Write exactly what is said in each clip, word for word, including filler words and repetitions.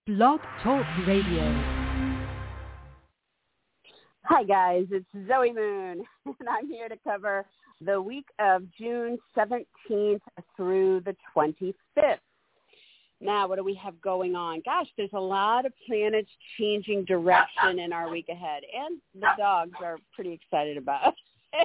Blog Talk Radio. Hi guys, it's Zoe Moon, and I'm here to cover the week of June seventeenth through the twenty-fifth. Now, what do we have going on? Gosh, there's a lot of planets changing direction in our week ahead, and the dogs are pretty excited about it.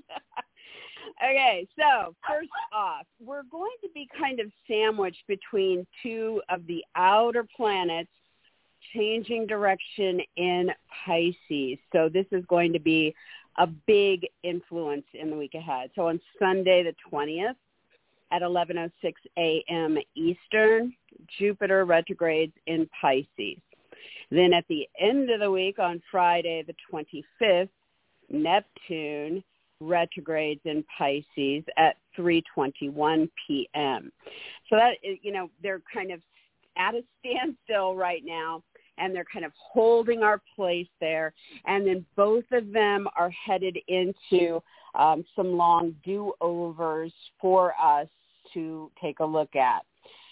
Okay, so first off, we're going to be kind of sandwiched between two of the outer planets changing direction in Pisces. So this is going to be a big influence in the week ahead. So on Sunday the twentieth at eleven oh six a.m. Eastern, Jupiter retrogrades in Pisces. Then at the end of the week on Friday the twenty-fifth, Neptune retrogrades in Pisces at three twenty-one p.m. So that, you know, they're kind of at a standstill right now, and they're kind of holding our place there. And then both of them are headed into um, some long do-overs for us to take a look at.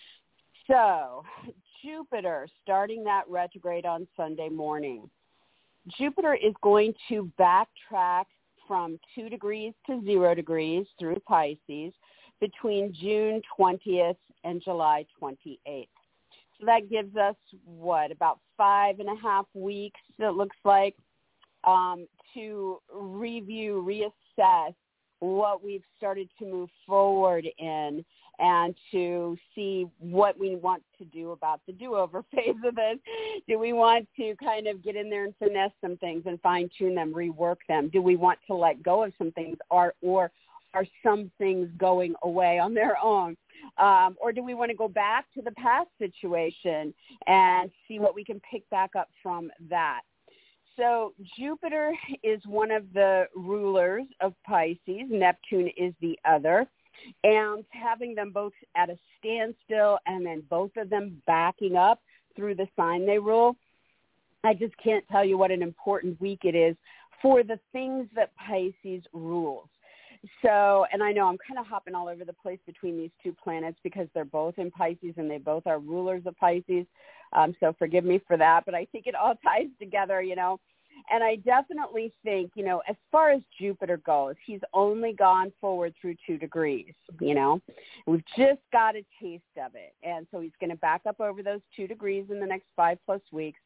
So Jupiter, starting that retrograde on Sunday morning. Jupiter is going to backtrack from two degrees to zero degrees through Pisces between June twentieth and July twenty-eighth. So that gives us, what, about five and a half weeks, it looks like, um, to review, reassess what we've started to move forward in and to see what we want to do about the do-over phase of this. Do we want to kind of get in there and finesse some things and fine-tune them, rework them? Do we want to let go of some things, or, or are some things going away on their own? Um, or do we want to go back to the past situation and see what we can pick back up from that? So Jupiter is one of the rulers of Pisces. Neptune is the other. And having them both at a standstill and then both of them backing up through the sign they rule, I just can't tell you what an important week it is for the things that Pisces rules. So, and I know I'm kind of hopping all over the place between these two planets because they're both in Pisces and they both are rulers of Pisces. Um, so forgive me for that, but I think it all ties together, you know. And I definitely think, you know, as far as Jupiter goes, he's only gone forward through two degrees, you know. We've just got a taste of it. And so he's going to back up over those two degrees in the next five plus weeks.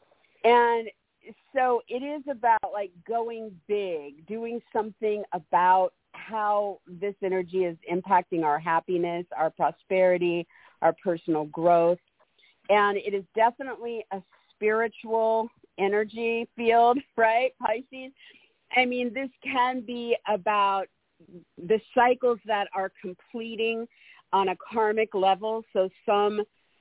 And so it is about, like, going big, doing something about how this energy is impacting our happiness, our prosperity, our personal growth. And it is definitely a spiritual energy field, right, Pisces? I mean, this can be about the cycles that are completing on a karmic level. So some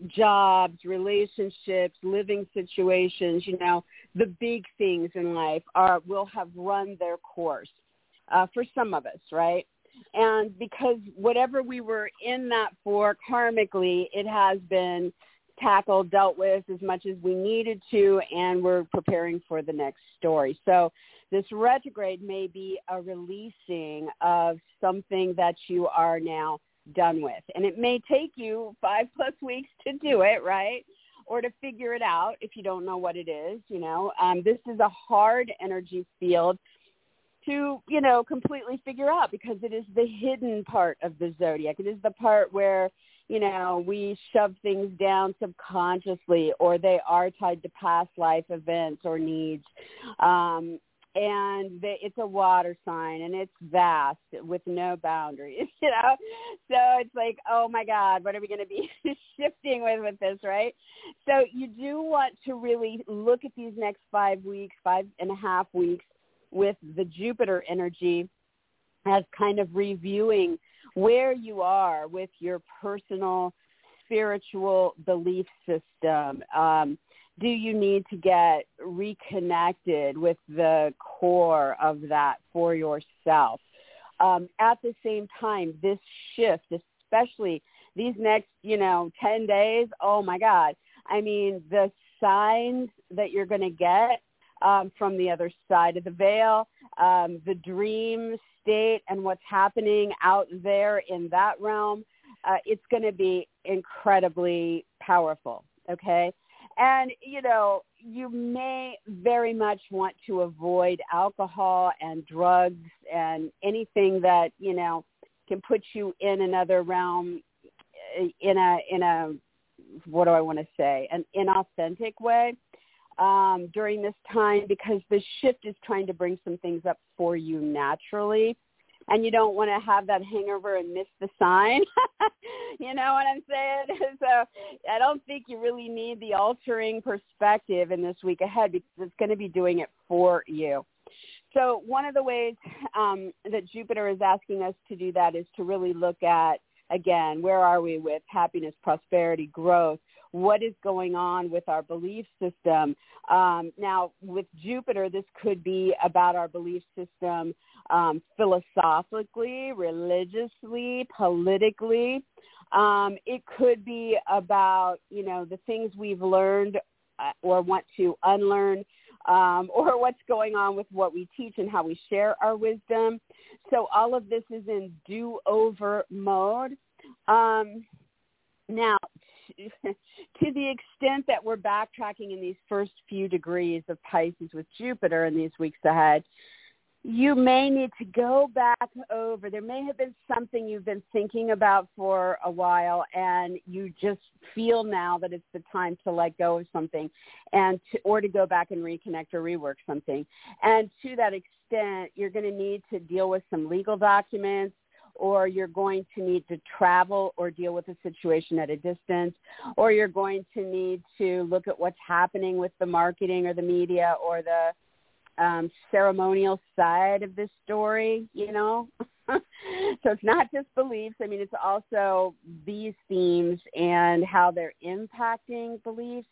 jobs, relationships, living situations, you know, the big things in life are will have run their course uh, for some of us, right? And because whatever we were in that for karmically, it has been tackled, dealt with as much as we needed to, and we're preparing for the next story. So this retrograde may be a releasing of something that you are now done with. And it may take you five plus weeks to do it, right? Or to figure it out if you don't know what it is, you know. Um, this is a hard energy field to, you know, completely figure out because it is the hidden part of the zodiac. It is the part where, you know, we shove things down subconsciously, or they are tied to past life events or needs. Um, and they, it's a water sign, and it's vast with no boundaries, you know. So it's like, oh, my God, what are we going to be shifting with with this, right? So you do want to really look at these next five weeks, five and a half weeks with the Jupiter energy as kind of reviewing where you are with your personal spiritual belief system. Um, do you need to get reconnected with the core of that for yourself? Um, at the same time, this shift, especially these next, you know, ten days, oh, my God. I mean, the signs that you're going to get um, from the other side of the veil, um, the dream state and what's happening out there in that realm, uh, it's going to be incredibly powerful, okay? And, you know, you may very much want to avoid alcohol and drugs and anything that, you know, can put you in another realm in a, in a, what do I want to say, an inauthentic way um, during this time, because the shift is trying to bring some things up for you naturally. And you don't want to have that hangover and miss the sign. You know what I'm saying? So I don't think you really need the altering perspective in this week ahead, because it's going to be doing it for you. So one of the ways um, that Jupiter is asking us to do that is to really look at, again, where are we with happiness, prosperity, growth? What is going on with our belief system? Um, now, with Jupiter, this could be about our belief system um, philosophically, religiously, politically. Um, it could be about, you know, the things we've learned uh, or want to unlearn, um, or what's going on with what we teach and how we share our wisdom. So all of this is in do-over mode. Um, now, to the extent that we're backtracking in these first few degrees of Pisces with Jupiter in these weeks ahead, you may need to go back over. There may have been something you've been thinking about for a while, and you just feel now that it's the time to let go of something, and to, or to go back and reconnect or rework something. And to that extent, you're going to need to deal with some legal documents, or you're going to need to travel or deal with a situation at a distance, or you're going to need to look at what's happening with the marketing or the media or the um, ceremonial side of this story, you know. So it's not just beliefs. I mean, it's also these themes and how they're impacting beliefs.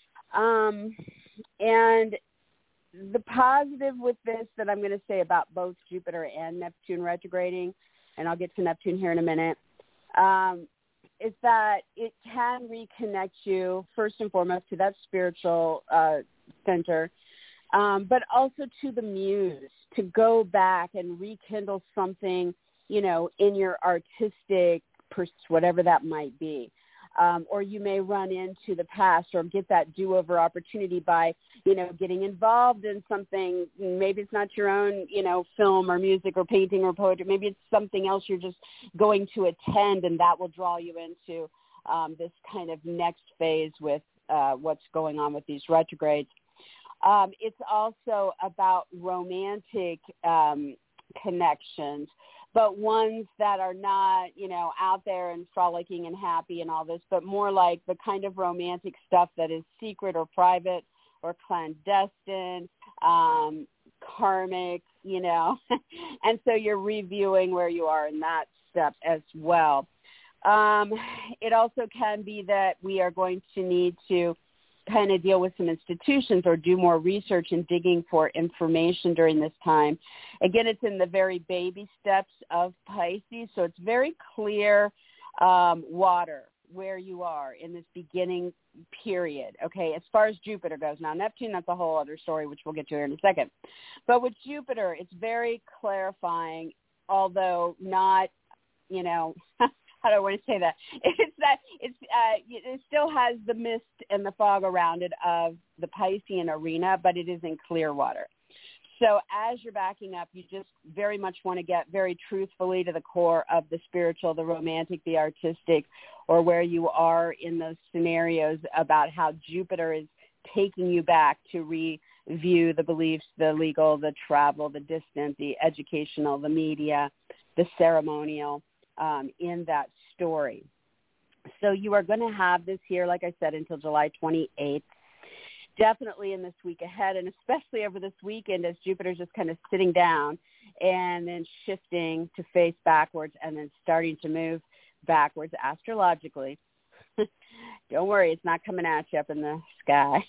Um, and the positive with this that I'm going to say about both Jupiter and Neptune retrograding, and I'll get to Neptune here in a minute, um, is that it can reconnect you, first and foremost, to that spiritual uh, center, um, but also to the muse, to go back and rekindle something, you know, in your artistic pursuit, whatever that might be. Um, or you may run into the past or get that do-over opportunity by, you know, getting involved in something. Maybe it's not your own, you know, film or music or painting or poetry. Maybe it's something else you're just going to attend, and that will draw you into um, this kind of next phase with uh, what's going on with these retrogrades. Um, it's also about romantic um, connections, but ones that are not, you know, out there and frolicking and happy and all this, but more like the kind of romantic stuff that is secret or private or clandestine, um, karmic, you know. And so you're reviewing where you are in that step as well. Um, it also can be that we are going to need to kind of deal with some institutions or do more research and digging for information during this time. Again, it's in the very baby steps of Pisces, so it's very clear um, water where you are in this beginning period, okay, as far as Jupiter goes. Now, Neptune, that's a whole other story, which we'll get to here in a second. But with Jupiter, it's very clarifying, although not, you know, how do I want to say that? It's that it's uh, it still has the mist and the fog around it of the Piscean arena, but it is in clear water. So as you're backing up, you just very much want to get very truthfully to the core of the spiritual, the romantic, the artistic, or where you are in those scenarios about how Jupiter is taking you back to review the beliefs, the legal, the travel, the distant, the educational, the media, the ceremonial, Um, in that story. So you are going to have this here, like I said, until July twenty-eighth, definitely in this week ahead, and especially over this weekend as Jupiter's just kind of sitting down and then shifting to face backwards and then starting to move backwards astrologically. Don't worry, it's not coming at you up in the sky.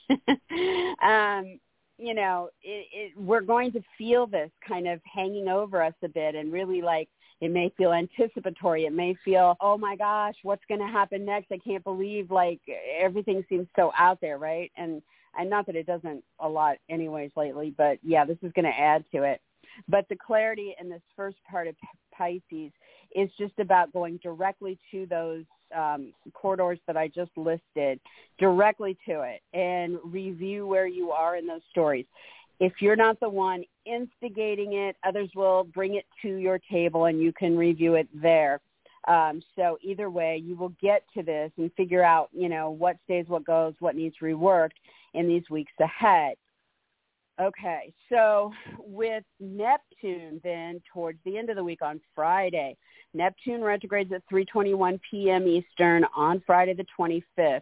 um, you know, it, it, we're going to feel this kind of hanging over us a bit, and really like, it may feel anticipatory. It may feel, oh my gosh, what's going to happen next? I can't believe, like, everything seems so out there, right? And and not that it doesn't a lot anyways lately, but yeah, this is going to add to it. But the clarity in this first part of Pisces is just about going directly to those um, corridors that I just listed directly to it and review where you are in those stories. If you're not the one instigating it, others will bring it to your table and you can review it there. Um, so either way, you will get to this and figure out, you know, what stays, what goes, what needs reworked in these weeks ahead. Okay, so with Neptune then towards the end of the week on Friday, Neptune retrogrades at three twenty-one p.m. Eastern on Friday the twenty-fifth.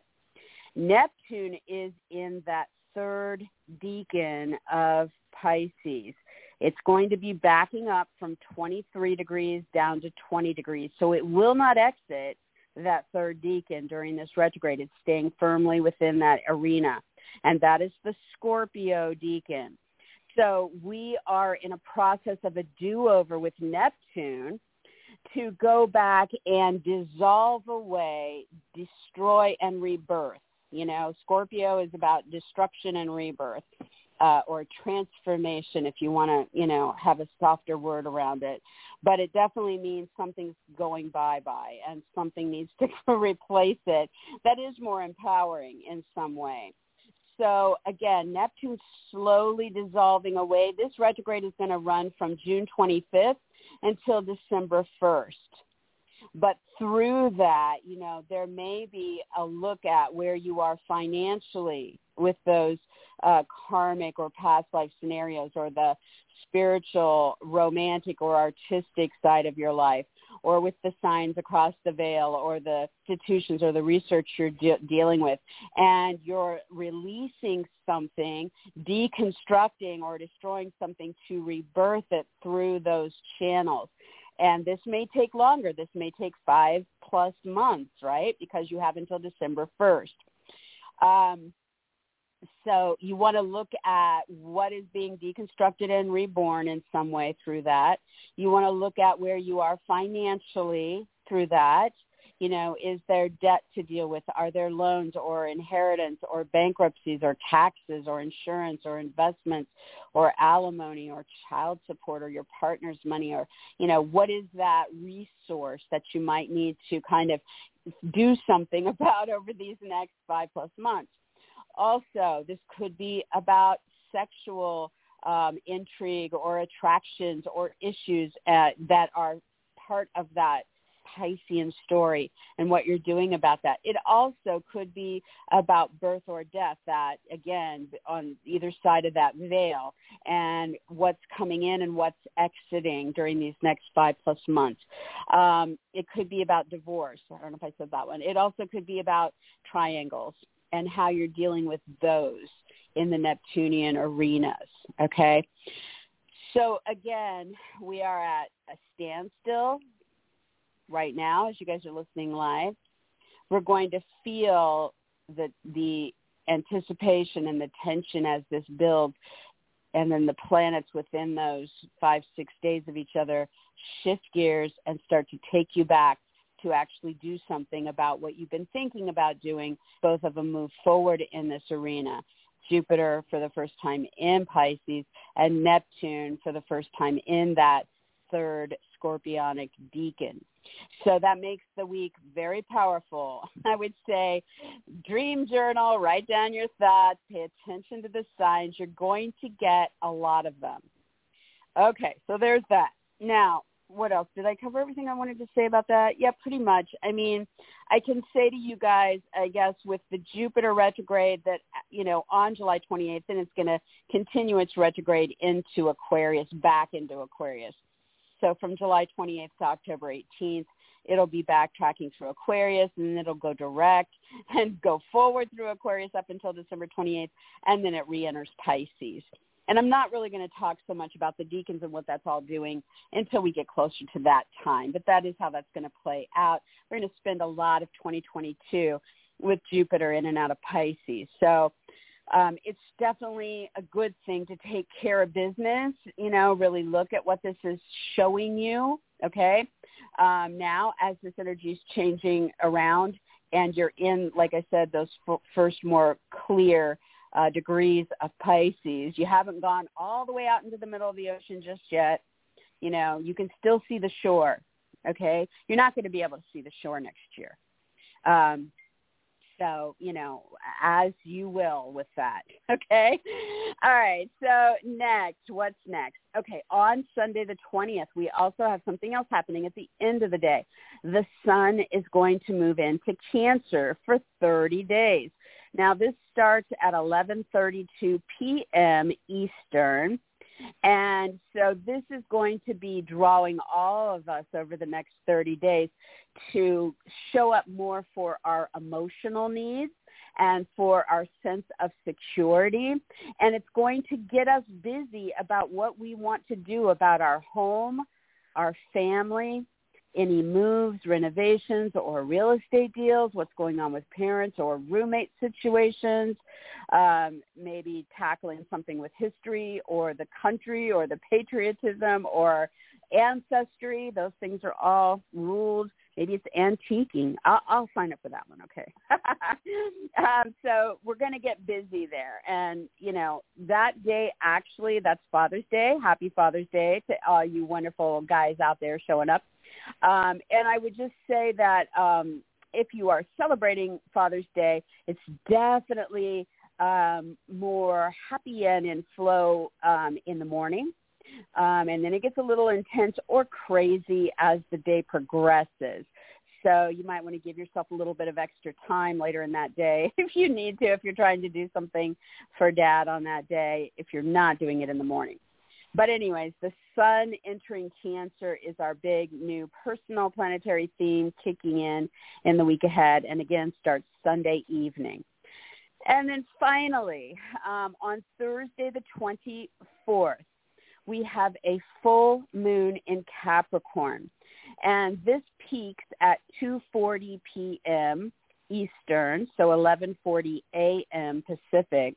Neptune is in that third decan of Pisces. It's going to be backing up from twenty-three degrees down to twenty degrees. So it will not exit that third decan during this retrograde. It's staying firmly within that arena. And that is the Scorpio decan. So we are in a process of a do-over with Neptune to go back and dissolve away, destroy, and rebirth. You know, Scorpio is about destruction and rebirth. Uh, or transformation, if you want to, you know, have a softer word around it. But it definitely means something's going bye-bye and something needs to replace it that is more empowering in some way. So, again, Neptune's slowly dissolving away. This retrograde is going to run from June twenty-fifth until December first. But through that, you know, there may be a look at where you are financially with those uh, karmic or past life scenarios, or the spiritual, romantic, or artistic side of your life, or with the signs across the veil, or the institutions or the research you're de- dealing with. And you're releasing something, deconstructing or destroying something to rebirth it through those channels. And this may take longer. This may take five plus months, right? Because you have until December first. Um, so you want to look at what is being deconstructed and reborn in some way through that. You want to look at where you are financially through that. You know, is there debt to deal with? Are there loans or inheritance or bankruptcies or taxes or insurance or investments or alimony or child support or your partner's money? Or, you know, what is that resource that you might need to kind of do something about over these next five plus months? Also, this could be about sexual um, intrigue or attractions or issues uh, that are part of that Piscean story and what you're doing about that. It also could be about birth or death, that, again, on either side of that veil, and what's coming in and what's exiting during these next five plus months. Um, it could be about divorce. I don't know if I said that one. It also could be about triangles and how you're dealing with those in the Neptunian arenas, okay? So, again, we are at a standstill right now as you guys are listening live. We're going to feel the, the anticipation and the tension as this builds, and then the planets within those five, six days of each other shift gears and start to take you back to actually do something about what you've been thinking about doing. Both of them move forward in this arena. Jupiter for the first time in Pisces, and Neptune for the first time in that third Scorpionic decan. So that makes the week very powerful. I would say dream journal, write down your thoughts, pay attention to the signs. You're going to get a lot of them. Okay, so there's that. Now, what else? Did I cover everything I wanted to say about that? Yeah, pretty much. I mean, I can say to you guys, I guess, with the Jupiter retrograde that, you know, on July twenty-eighth, and it's going to continue its retrograde into Aquarius, back into Aquarius. So from July twenty-eighth to October eighteenth, it'll be backtracking through Aquarius, and then it'll go direct and go forward through Aquarius up until December twenty-eighth, and then it re-enters Pisces. And I'm not really going to talk so much about the decans and what that's all doing until we get closer to that time. But that is how that's going to play out. We're going to spend a lot of twenty twenty-two with Jupiter in and out of Pisces. So um, it's definitely a good thing to take care of business, you know, really look at what this is showing you, okay? Um, now, as this energy is changing around and you're in, like I said, those f- first more clear Uh, degrees of Pisces. You haven't gone all the way out into the middle of the ocean just yet. You know, you can still see the shore, okay? You're not going to be able to see the shore next year. Um, so, you know, as you will with that. Okay. All right. So next, what's next? Okay. On Sunday the twentieth, we also have something else happening at the end of the day. The sun is going to move into Cancer for thirty days. Now, this starts at eleven thirty-two p.m. Eastern. And so this is going to be drawing all of us over the next thirty days to show up more for our emotional needs and for our sense of security. And it's going to get us busy about what we want to do about our home, our family, any moves, renovations, or real estate deals, what's going on with parents or roommate situations, um, maybe tackling something with history or the country or the patriotism or ancestry. Those things are all ruled. Maybe it's antiquing. I'll, I'll sign up for that one, okay? um, so we're going to get busy there. And, you know, that day, actually, that's Father's Day. Happy Father's Day to all you wonderful guys out there showing up. Um, and I would just say that um, if you are celebrating Father's Day, it's definitely um, more happy and in flow um, in the morning. Um, and then it gets a little intense or crazy as the day progresses. So you might want to give yourself a little bit of extra time later in that day if you need to, if you're trying to do something for Dad on that day, if you're not doing it in the morning. But anyways, the sun entering Cancer is our big new personal planetary theme kicking in in the week ahead, and again starts Sunday evening. And then finally, um, on Thursday the twenty-fourth, we have a full moon in Capricorn, and this peaks at two forty p.m. Eastern, so eleven forty a.m. Pacific.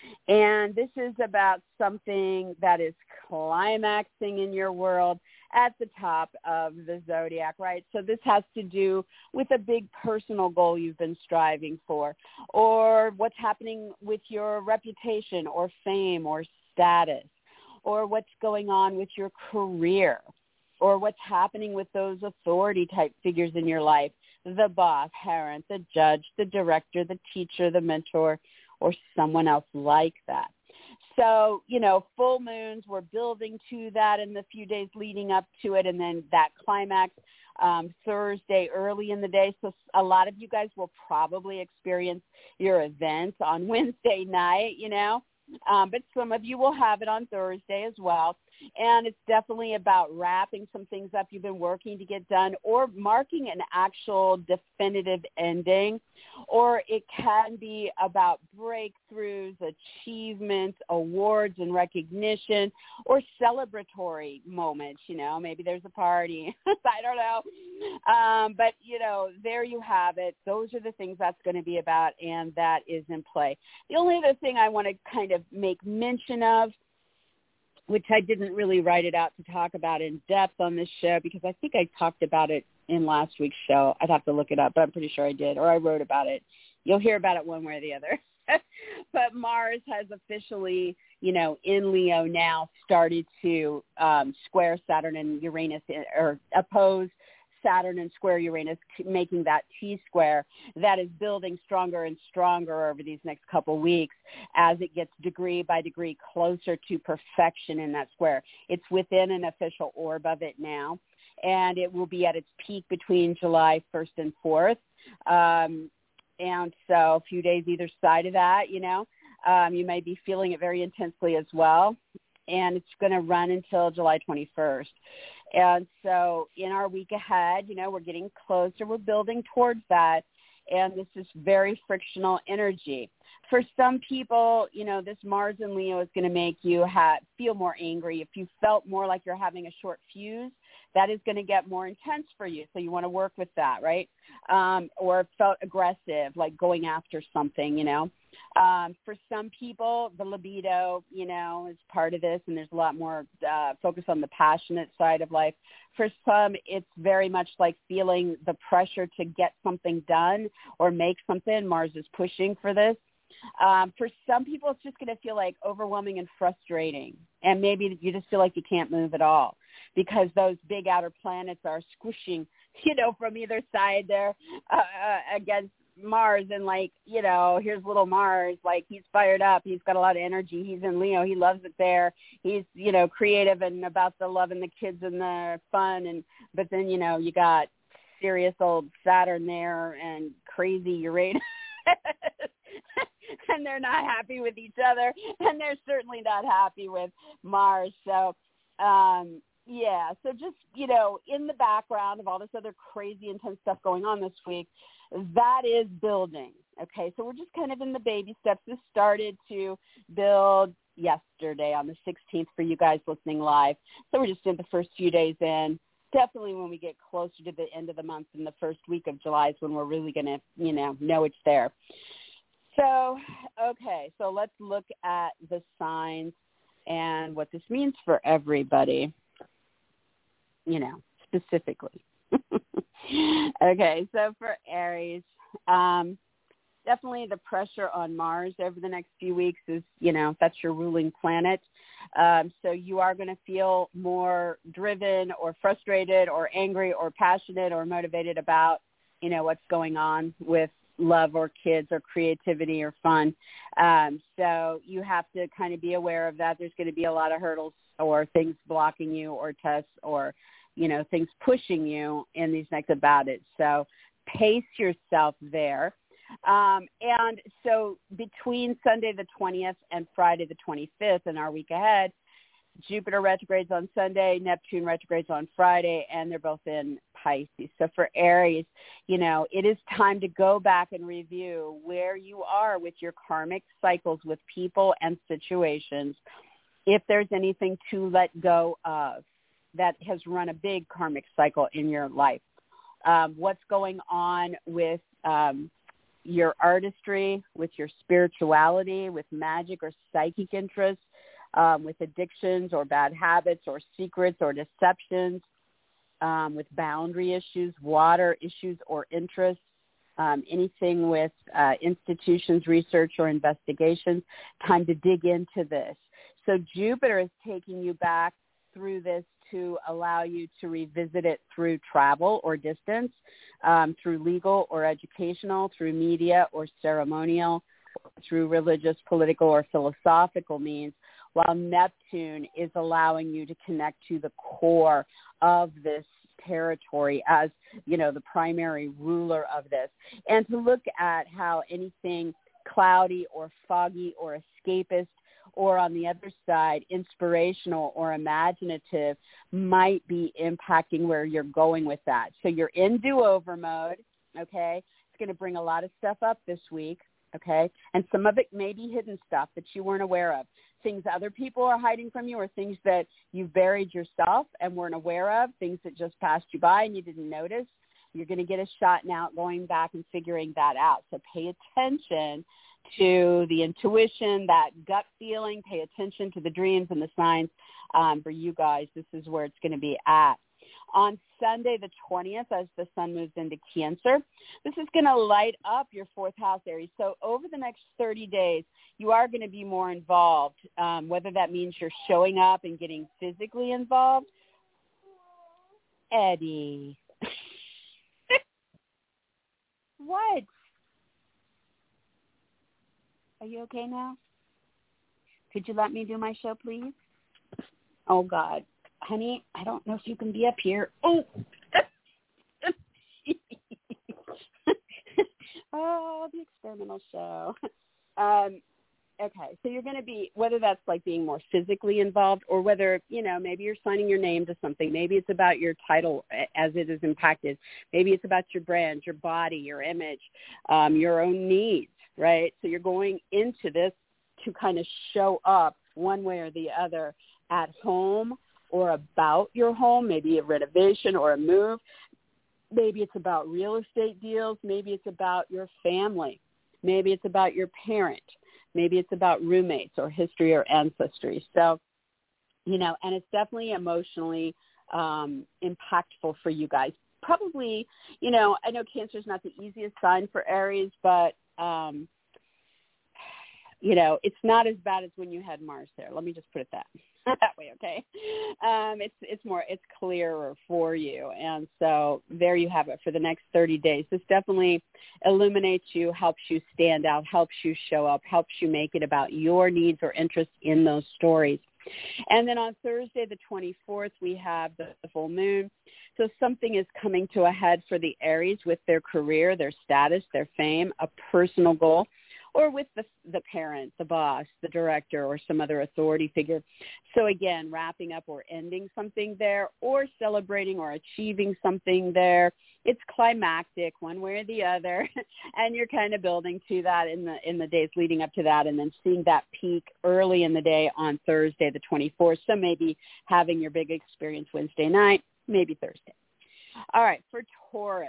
And this is about something that is climaxing in your world at the top of the zodiac, right? So this has to do with a big personal goal you've been striving for, or what's happening with your reputation or fame or status, or what's going on with your career, or what's happening with those authority type figures in your life, the boss, parent, the judge, the director, the teacher, the mentor, or someone else like that. So, you know, full moons, we're building to that in the few days leading up to it, and then that climax um, Thursday early in the day. So a lot of you guys will probably experience your events on Wednesday night, you know. Um, but some of you will have it on Thursday as well. And it's definitely about wrapping some things up you've been working to get done, or marking an actual definitive ending. Or it can be about breakthroughs, achievements, awards and recognition, or celebratory moments. You know, maybe there's a party. I don't know. Um, but, you know, there you have it. Those are the things that's going to be about, and that is in play. The only other thing I want to kind of make mention of, which I didn't really write it out to talk about in depth on this show because I think I talked about it in last week's show. I'd have to look it up, but I'm pretty sure I did, or I wrote about it. You'll hear about it one way or the other. But Mars has officially, you know, in Leo now started to um, square Saturn and Uranus, or oppose Saturn and square Uranus, making that T-square that is building stronger and stronger over these next couple weeks as it gets degree by degree closer to perfection in that square. It's within an official orb of it now, and it will be at its peak between July first and fourth. Um, and so a few days either side of that, you know, um, you may be feeling it very intensely as well. And it's going to run until July twenty-first. And so in our week ahead, you know, we're getting closer. We're building towards that. And this is very frictional energy. For some people, you know, this Mars in Leo is going to make you ha- feel more angry. If you felt more like you're having a short fuse, that is going to get more intense for you. So you want to work with that, right? Um, or felt aggressive, like going after something, you know. Um, for some people, the libido, you know, is part of this, and there's a lot more uh, focus on the passionate side of life. For some, it's very much like feeling the pressure to get something done or make something. Mars is pushing for this. Um, for some people, it's just going to feel like overwhelming and frustrating, and maybe you just feel like you can't move at all. because those big outer planets are squishing, you know, from either side there uh, uh, against Mars. And like, you know, here's little Mars, like he's fired up. He's got a lot of energy. He's in Leo. He loves it there. He's, you know, creative and about the love and the kids and the fun. And, but then, you know, you got serious old Saturn there and crazy Uranus. And they're not happy with each other, and they're certainly not happy with Mars. So, um, yeah, so just, you know, in the background of all this other crazy intense stuff going on this week, that is building. Okay, so we're just kind of in the baby steps. This started to build yesterday on the sixteenth for you guys listening live. So we're just in the first few days in. Definitely when we get closer to the end of the month in the first week of July is when we're really going to, you know, know it's there. So, okay, so let's look at the signs and what this means for everybody, you know, specifically. Okay, so for Aries, um, definitely the pressure on Mars over the next few weeks is, you know, that's your ruling planet. Um, so you are going to feel more driven or frustrated or angry or passionate or motivated about, you know, what's going on with love or kids or creativity or fun. Um, so you have to kind of be aware of that. There's going to be a lot of hurdles or things blocking you or tests or, you know, things pushing you in these next about it. So pace yourself there. Um, and so between Sunday the twentieth and Friday the twenty-fifth in our week ahead, Jupiter retrogrades on Sunday, Neptune retrogrades on Friday, and they're both in Pisces. So for Aries, you know, it is time to go back and review where you are with your karmic cycles with people and situations. If there's anything to let go of that has run a big karmic cycle in your life, um, what's going on with um, your artistry, with your spirituality, with magic or psychic interests, Um, with addictions or bad habits or secrets or deceptions, um, with boundary issues, water issues or interests, um, anything with uh, institutions, research, or investigations. Time to dig into this. So Jupiter is taking you back through this to allow you to revisit it through travel or distance, um, through legal or educational, through media or ceremonial, through religious, political, or philosophical means, while Neptune is allowing you to connect to the core of this territory as, you know, the primary ruler of this, and to look at how anything cloudy or foggy or escapist or on the other side, inspirational or imaginative might be impacting where you're going with that. So you're in do-over mode, okay? It's going to bring a lot of stuff up this week, okay? And some of it may be hidden stuff that you weren't aware of. Things other people are hiding from you or things that you've buried yourself and weren't aware of, things that just passed you by and you didn't notice. You're going to get a shot now at going back and figuring that out. So pay attention to the intuition, that gut feeling. Pay attention to the dreams and the signs. Um, for you guys, this is where it's going to be at. On Sunday the twentieth, as the sun moves into Cancer, this is going to light up your fourth house, Aries. So over the next thirty days, you are going to be more involved, um, whether that means you're showing up and getting physically involved. Eddie. What? Are you okay now? Could you let me do my show, please? Oh, God. Honey, I don't know if you can be up here. Oh, oh, the experimental show. Um, okay, so you're going to be, whether that's like being more physically involved or whether, you know, maybe you're signing your name to something. Maybe it's about your title as it is impacted. Maybe it's about your brand, your body, your image, um, your own needs, right? So you're going into this to kind of show up one way or the other at home or about your home, maybe a renovation or a move. Maybe it's about real estate deals. Maybe it's about your family. Maybe it's about your parent. Maybe it's about roommates or history or ancestry. So, you know, and it's definitely emotionally um, impactful for you guys. Probably, you know, I know Cancer is not the easiest sign for Aries, but um, you know, it's not as bad as when you had Mars there. Let me just put it that that way, okay? Um, it's it's more it's clearer for you, and so there you have it for the next thirty days. This definitely illuminates you, helps you stand out, helps you show up, helps you make it about your needs or interests in those stories. And then on Thursday, the twenty-fourth, we have the full moon. So something is coming to a head for the Aries with their career, their status, their fame, a personal goal, or with the, the parent, the boss, the director, or some other authority figure. So again, wrapping up or ending something there, or celebrating or achieving something there. It's climactic one way or the other, and you're kind of building to that in the in the days leading up to that, and then seeing that peak early in the day on Thursday, the twenty-fourth. So maybe having your big experience Wednesday night, maybe Thursday. All right, for Taurus.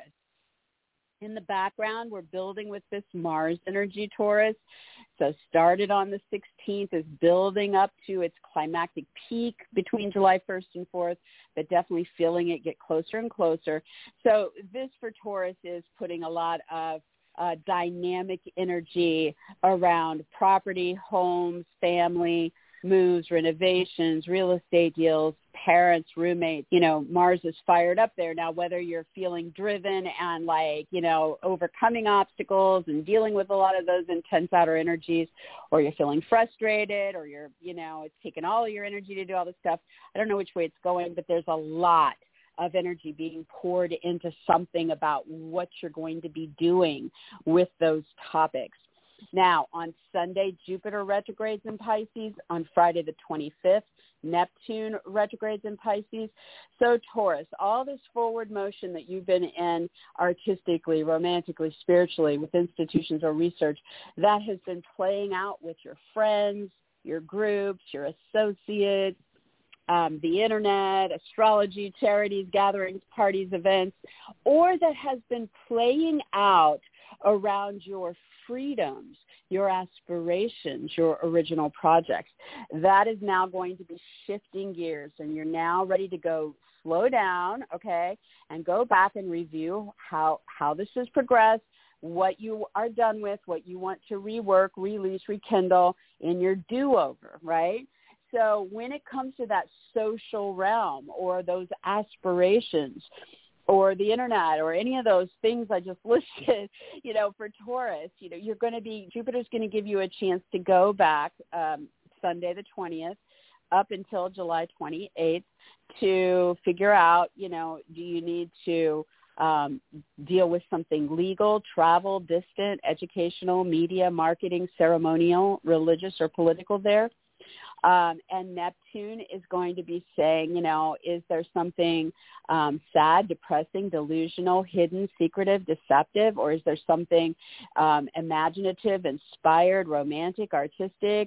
In the background, we're building with this Mars energy, Taurus. So started on the sixteenth, is building up to its climactic peak between July first and fourth, but definitely feeling it get closer and closer. So this for Taurus is putting a lot of uh, dynamic energy around property, homes, family, moves, renovations, real estate deals, parents, roommates. You know, Mars is fired up there. Now, whether you're feeling driven and like, you know, overcoming obstacles and dealing with a lot of those intense outer energies, or you're feeling frustrated, or you're, you know, it's taking all of your energy to do all this stuff. I don't know which way it's going, but there's a lot of energy being poured into something about what you're going to be doing with those topics. Now, on Sunday, Jupiter retrogrades in Pisces. On Friday, the twenty-fifth, Neptune retrogrades in Pisces. So, Taurus, all this forward motion that you've been in artistically, romantically, spiritually, with institutions or research, that has been playing out with your friends, your groups, your associates, um, the internet, astrology, charities, gatherings, parties, events, or that has been playing out around your freedoms, your aspirations, your original projects. That is now going to be shifting gears, and you're now ready to go slow down, okay, and go back and review how, how this has progressed, what you are done with, what you want to rework, release, rekindle in your do-over, right? So when it comes to that social realm or those aspirations, or the internet, or any of those things I just listed, you know, for Taurus, you know, you're going to be, Jupiter's going to give you a chance to go back um, Sunday the twentieth up until July twenty-eighth to figure out, you know, do you need to um, deal with something legal, travel, distant, educational, media, marketing, ceremonial, religious, or political there? Um, and Neptune is going to be saying, you know, is there something um, sad, depressing, delusional, hidden, secretive, deceptive, or is there something um, imaginative, inspired, romantic, artistic?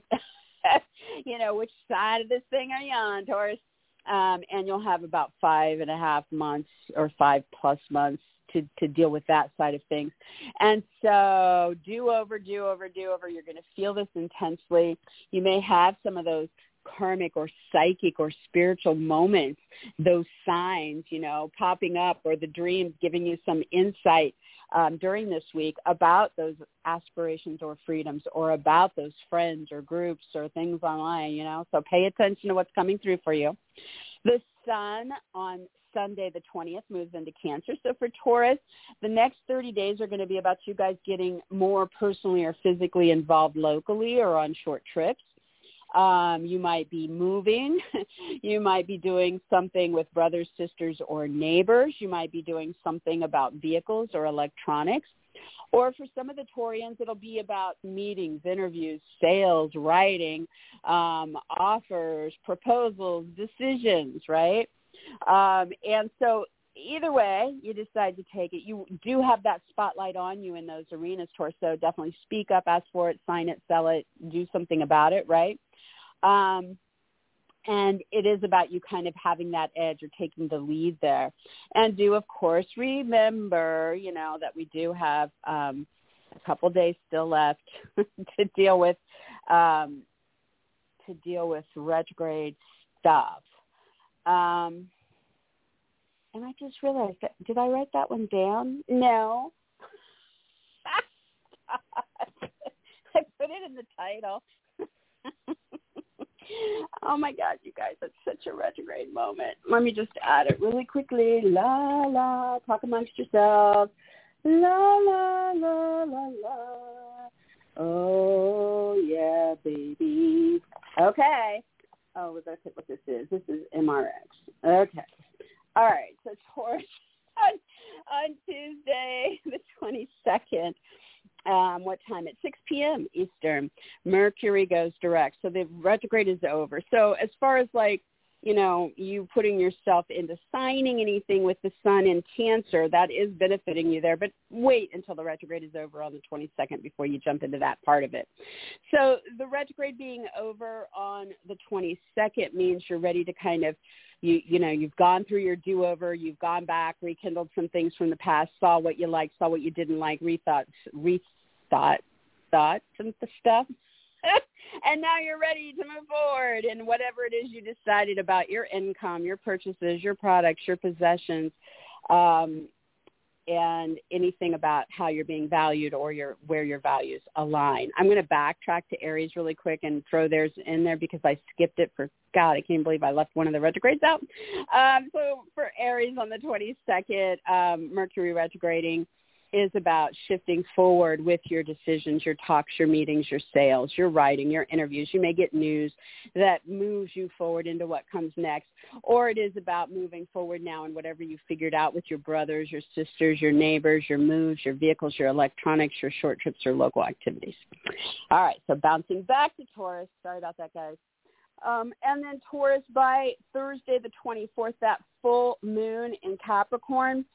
You know, which side of this thing are you on, Taurus? Um, and you'll have about five and a half months or five plus months to, to deal with that side of things. And so do over, do over, do over. You're going to feel this intensely. You may have some of those karmic or psychic or spiritual moments, those signs, you know, popping up, or the dreams giving you some insight um, during this week about those aspirations or freedoms, or about those friends or groups or things online, you know. So pay attention to what's coming through for you. The sun on Sunday the twentieth moves into Cancer. So for Taurus, the next thirty days are going to be about you guys getting more personally or physically involved locally or on short trips. Um, you might be moving. You might be doing something with brothers, sisters, or neighbors. You might be doing something about vehicles or electronics. Or for some of the Taurians, it'll be about meetings, interviews, sales, writing, um, offers, proposals, decisions, right? Um, and so either way you decide to take it, you do have that spotlight on you in those arenas, Taurus. So definitely speak up, ask for it, sign it, sell it, do something about it, right? Um, and it is about you kind of having that edge or taking the lead there. And do, of course, remember, you know, that we do have um, a couple days still left to deal with um, to deal with retrograde stuff. Um, and I just realized that, did I write that one down? No. I put it in the title. Oh, my God, you guys, that's such a retrograde moment. Let me just add it really quickly. La, la, talk amongst yourselves. La, la, la, la, la. Oh, yeah, baby. Okay. Oh, that's what this is. This is M R X. Okay. All right. So Taurus on, on Tuesday, the twenty-second. Um, what time? At six p.m. Eastern, Mercury goes direct. So the retrograde is over. So as far as like, you know, you putting yourself into signing anything with the sun in Cancer, that is benefiting you there. But wait until the retrograde is over on the twenty-second before you jump into that part of it. So the retrograde being over on the twenty-second means you're ready to kind of, you you know, you've gone through your do-over, you've gone back, rekindled some things from the past, saw what you liked, saw what you didn't like, rethought, rethought, thought some stuff. And now you're ready to move forward in whatever it is you decided about your income, your purchases, your products, your possessions, um, and anything about how you're being valued or your where your values align. I'm going to backtrack to Aries really quick and throw theirs in there because I skipped it for, God, I can't believe I left one of the retrogrades out. Um, so for Aries on the twenty-second, um, Mercury retrograding is about shifting forward with your decisions, your talks, your meetings, your sales, your writing, your interviews. You may get news that moves you forward into what comes next, or it is about moving forward now in whatever you figured out with your brothers, your sisters, your neighbors, your moves, your vehicles, your electronics, your short trips, or local activities. All right, so bouncing back to Taurus. Sorry about that, guys. Um, and then Taurus, by Thursday the twenty-fourth, that full moon in Capricorn,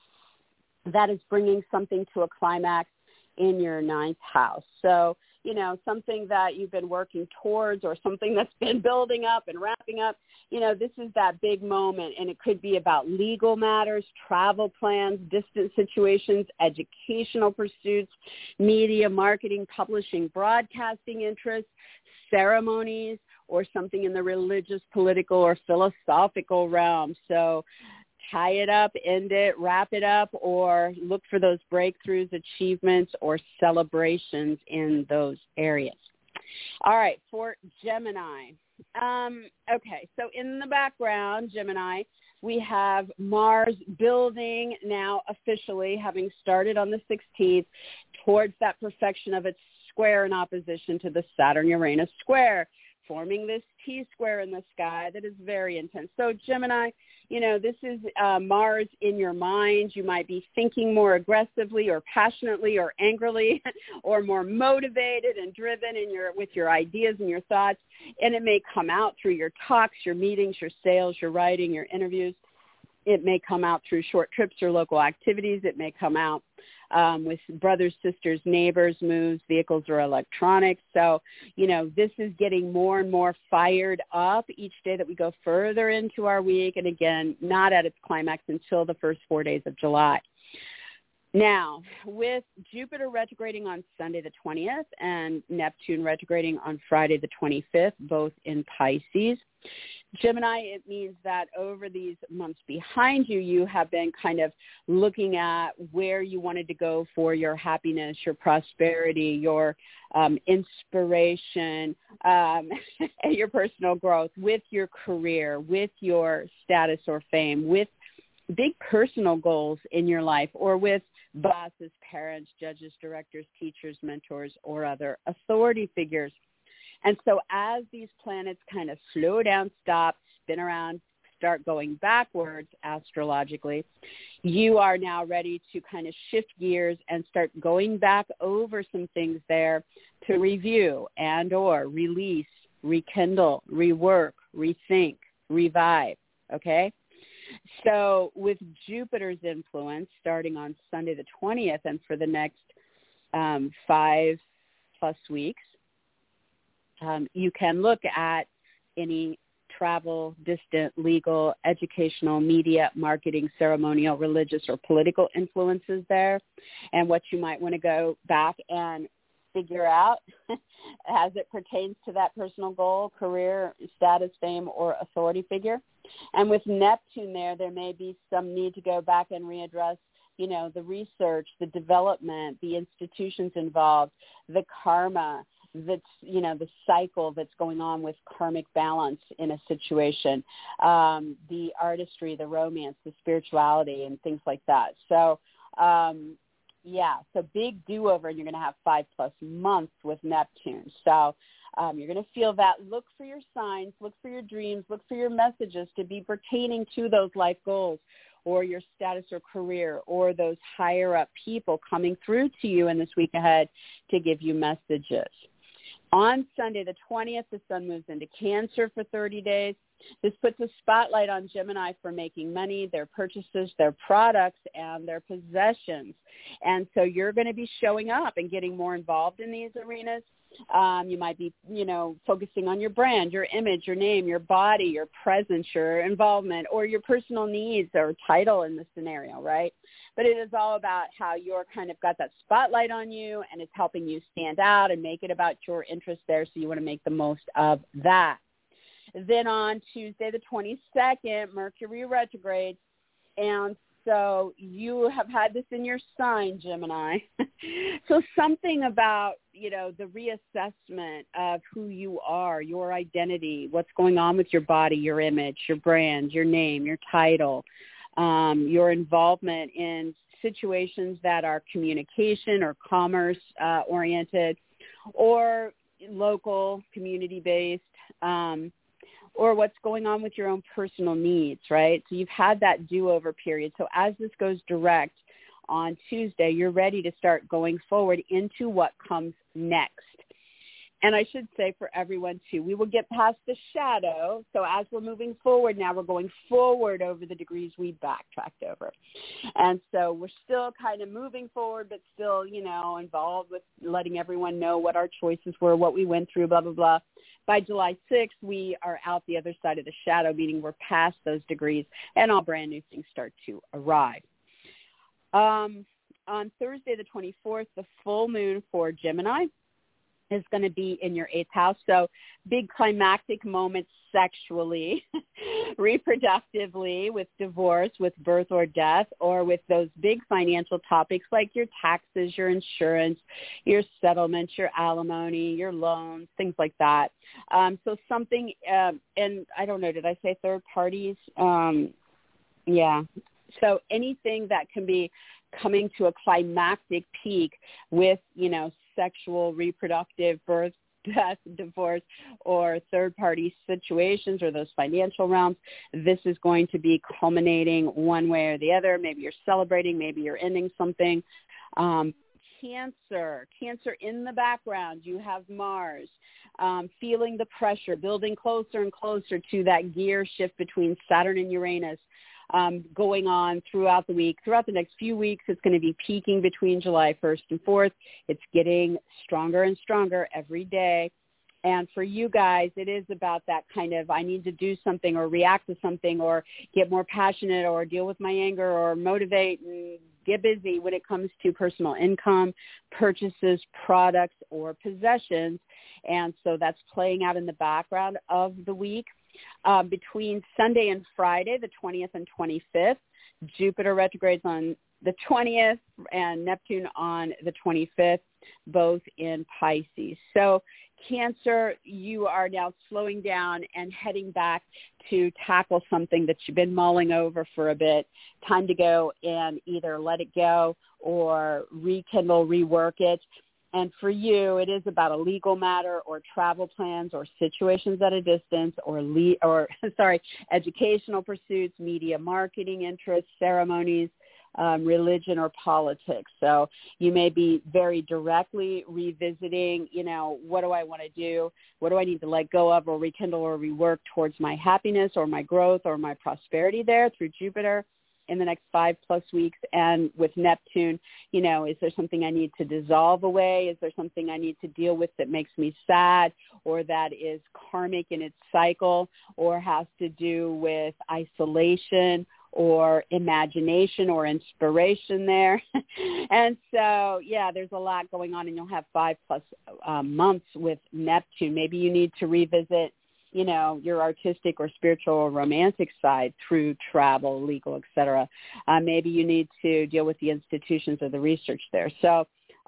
that is bringing something to a climax in your ninth house. So, you know, something that you've been working towards or something that's been building up and wrapping up, you know, this is that big moment. And it could be about legal matters, travel plans, distant situations, educational pursuits, media, marketing, publishing, broadcasting interests, ceremonies, or something in the religious, political, or philosophical realm. So tie it up, end it, wrap it up, or look for those breakthroughs, achievements, or celebrations in those areas. All right, for Gemini. Um, okay, so in the background, Gemini, we have Mars building now officially, having started on the sixteenth, towards that perfection of its square in opposition to the Saturn-Uranus square, forming this T-square in the sky that is very intense. So Gemini, you know, this is uh, Mars in your mind. You might be thinking more aggressively or passionately or angrily or more motivated and driven in your with your ideas and your thoughts. And it may come out through your talks, your meetings, your sales, your writing, your interviews. It may come out through short trips or local activities. It may come out um, with brothers, sisters, neighbors, moves, vehicles, or electronics. So, you know, this is getting more and more fired up each day that we go further into our week. And again, not at its climax until the first four days of July. Now, with Jupiter retrograding on Sunday the twentieth and Neptune retrograding on Friday the twenty-fifth, both in Pisces, Gemini, it means that over these months behind you, you have been kind of looking at where you wanted to go for your happiness, your prosperity, your um, inspiration, um, your personal growth with your career, with your status or fame, with big personal goals in your life, or with bosses, parents, judges, directors, teachers, mentors, or other authority figures. And so as these planets kind of slow down, stop, spin around, start going backwards astrologically, you are now ready to kind of shift gears and start going back over some things there to review and or release, rekindle, rework, rethink, revive, okay? So with Jupiter's influence starting on Sunday the twentieth and for the next um, five plus weeks, um, you can look at any travel, distant, legal, educational, media, marketing, ceremonial, religious, or political influences there, and what you might want to go back and figure out as it pertains to that personal goal, career, status, fame, or authority figure. And with Neptune there, there may be some need to go back and readdress, you know, the research, the development, the institutions involved, the karma, that's, you know, the cycle that's going on with karmic balance in a situation, um, the artistry, the romance, the spirituality, and things like that. So, um, yeah, so big do-over, and you're going to have five plus months with Neptune. So um, you're going to feel that. Look for your signs, look for your dreams, look for your messages to be pertaining to those life goals or your status or career or those higher up people coming through to you in this week ahead to give you messages. On Sunday, the twentieth, the sun moves into Cancer for thirty days. This puts a spotlight on Gemini for making money, their purchases, their products, and their possessions. And so you're going to be showing up and getting more involved in these arenas. Um, you might be, you know, focusing on your brand, your image, your name, your body, your presence, your involvement, or your personal needs or title in this scenario, right? But it is all about how you're kind of got that spotlight on you, and it's helping you stand out and make it about your interest there, so you want to make the most of that. Then on Tuesday, the twenty-second, Mercury retrograde, and so you have had this in your sign, Gemini. So something about, you know, the reassessment of who you are, your identity, what's going on with your body, your image, your brand, your name, your title, um, your involvement in situations that are communication or commerce uh, oriented or local, community-based, um, or what's going on with your own personal needs, right? So you've had that do-over period. So as this goes direct on Tuesday, you're ready to start going forward into what comes next. And I should say for everyone, too, we will get past the shadow. So as we're moving forward now, we're going forward over the degrees we backtracked over. And so we're still kind of moving forward, but still, you know, involved with letting everyone know what our choices were, what we went through, blah, blah, blah. By July sixth, we are out the other side of the shadow, meaning we're past those degrees, and all brand new things start to arrive. Um, on Thursday, the twenty-fourth, the full moon for Gemini is going to be in your eighth house. So big climactic moments sexually, reproductively, with divorce, with birth or death, or with those big financial topics like your taxes, your insurance, your settlements, your alimony, your loans, things like that. Um, so something, um, and I don't know, did I say third parties? Um, yeah. So anything that can be coming to a climactic peak with, you know, sexual, reproductive, birth, death, divorce, or third-party situations or those financial realms, this is going to be culminating one way or the other. Maybe you're celebrating, maybe you're ending something. Um, Cancer, Cancer in the background, you have Mars, um, feeling the pressure, building closer and closer to that gear shift between Saturn and Uranus. Um, going on throughout the week. Throughout the next few weeks, it's going to be peaking between July first and fourth. It's getting stronger and stronger every day. And for you guys, it is about that kind of, I need to do something or react to something or get more passionate or deal with my anger or motivate and get busy when it comes to personal income, purchases, products, or possessions. And so that's playing out in the background of the week. Uh, between Sunday and Friday, the twentieth and twenty-fifth, Jupiter retrogrades on the twentieth and Neptune on the twenty-fifth, both in Pisces. So Cancer, you are now slowing down and heading back to tackle something that you've been mulling over for a bit. Time to go and either let it go or rekindle, rework it. And for you, it is about a legal matter or travel plans or situations at a distance or, le- or sorry, educational pursuits, media marketing interests, ceremonies, um, religion, or politics. So you may be very directly revisiting, you know, what do I want to do? What do I need to let go of or rekindle or rework towards my happiness or my growth or my prosperity there through Jupiter in the next five plus weeks? And with Neptune, you know, is there something I need to dissolve away? Is there something I need to deal with that makes me sad or that is karmic in its cycle or has to do with isolation or imagination or inspiration there? And so, yeah, there's a lot going on, and you'll have five plus uh, months with Neptune. Maybe you need to revisit, you know, your artistic or spiritual or romantic side through travel, legal, et cetera. Uh, maybe you need to deal with the institutions or the research there. So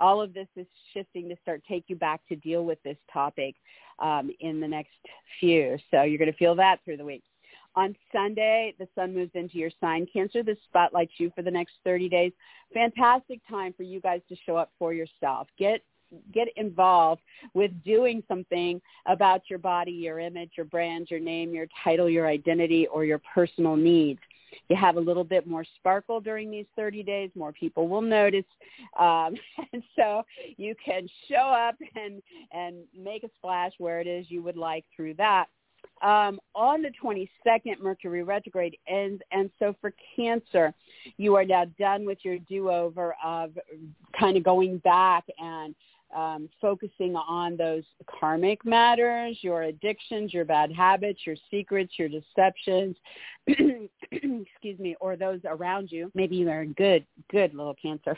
all of this is shifting to start take you back to deal with this topic um, in the next few. So you're going to feel that through the week. On Sunday, the sun moves into your sign, Cancer. This spotlights you for the next thirty days. Fantastic time for you guys to show up for yourself. Get get involved with doing something about your body, your image, your brand, your name, your title, your identity, or your personal needs. You have a little bit more sparkle during these thirty days. More people will notice. Um, and so you can show up and, and make a splash where it is you would like through that. Um, on the twenty-second, Mercury retrograde ends, and so for Cancer, you are now done with your do-over of kind of going back and um, focusing on those karmic matters, your addictions, your bad habits, your secrets, your deceptions, excuse me, or those around you. Maybe you are a good, good little Cancer.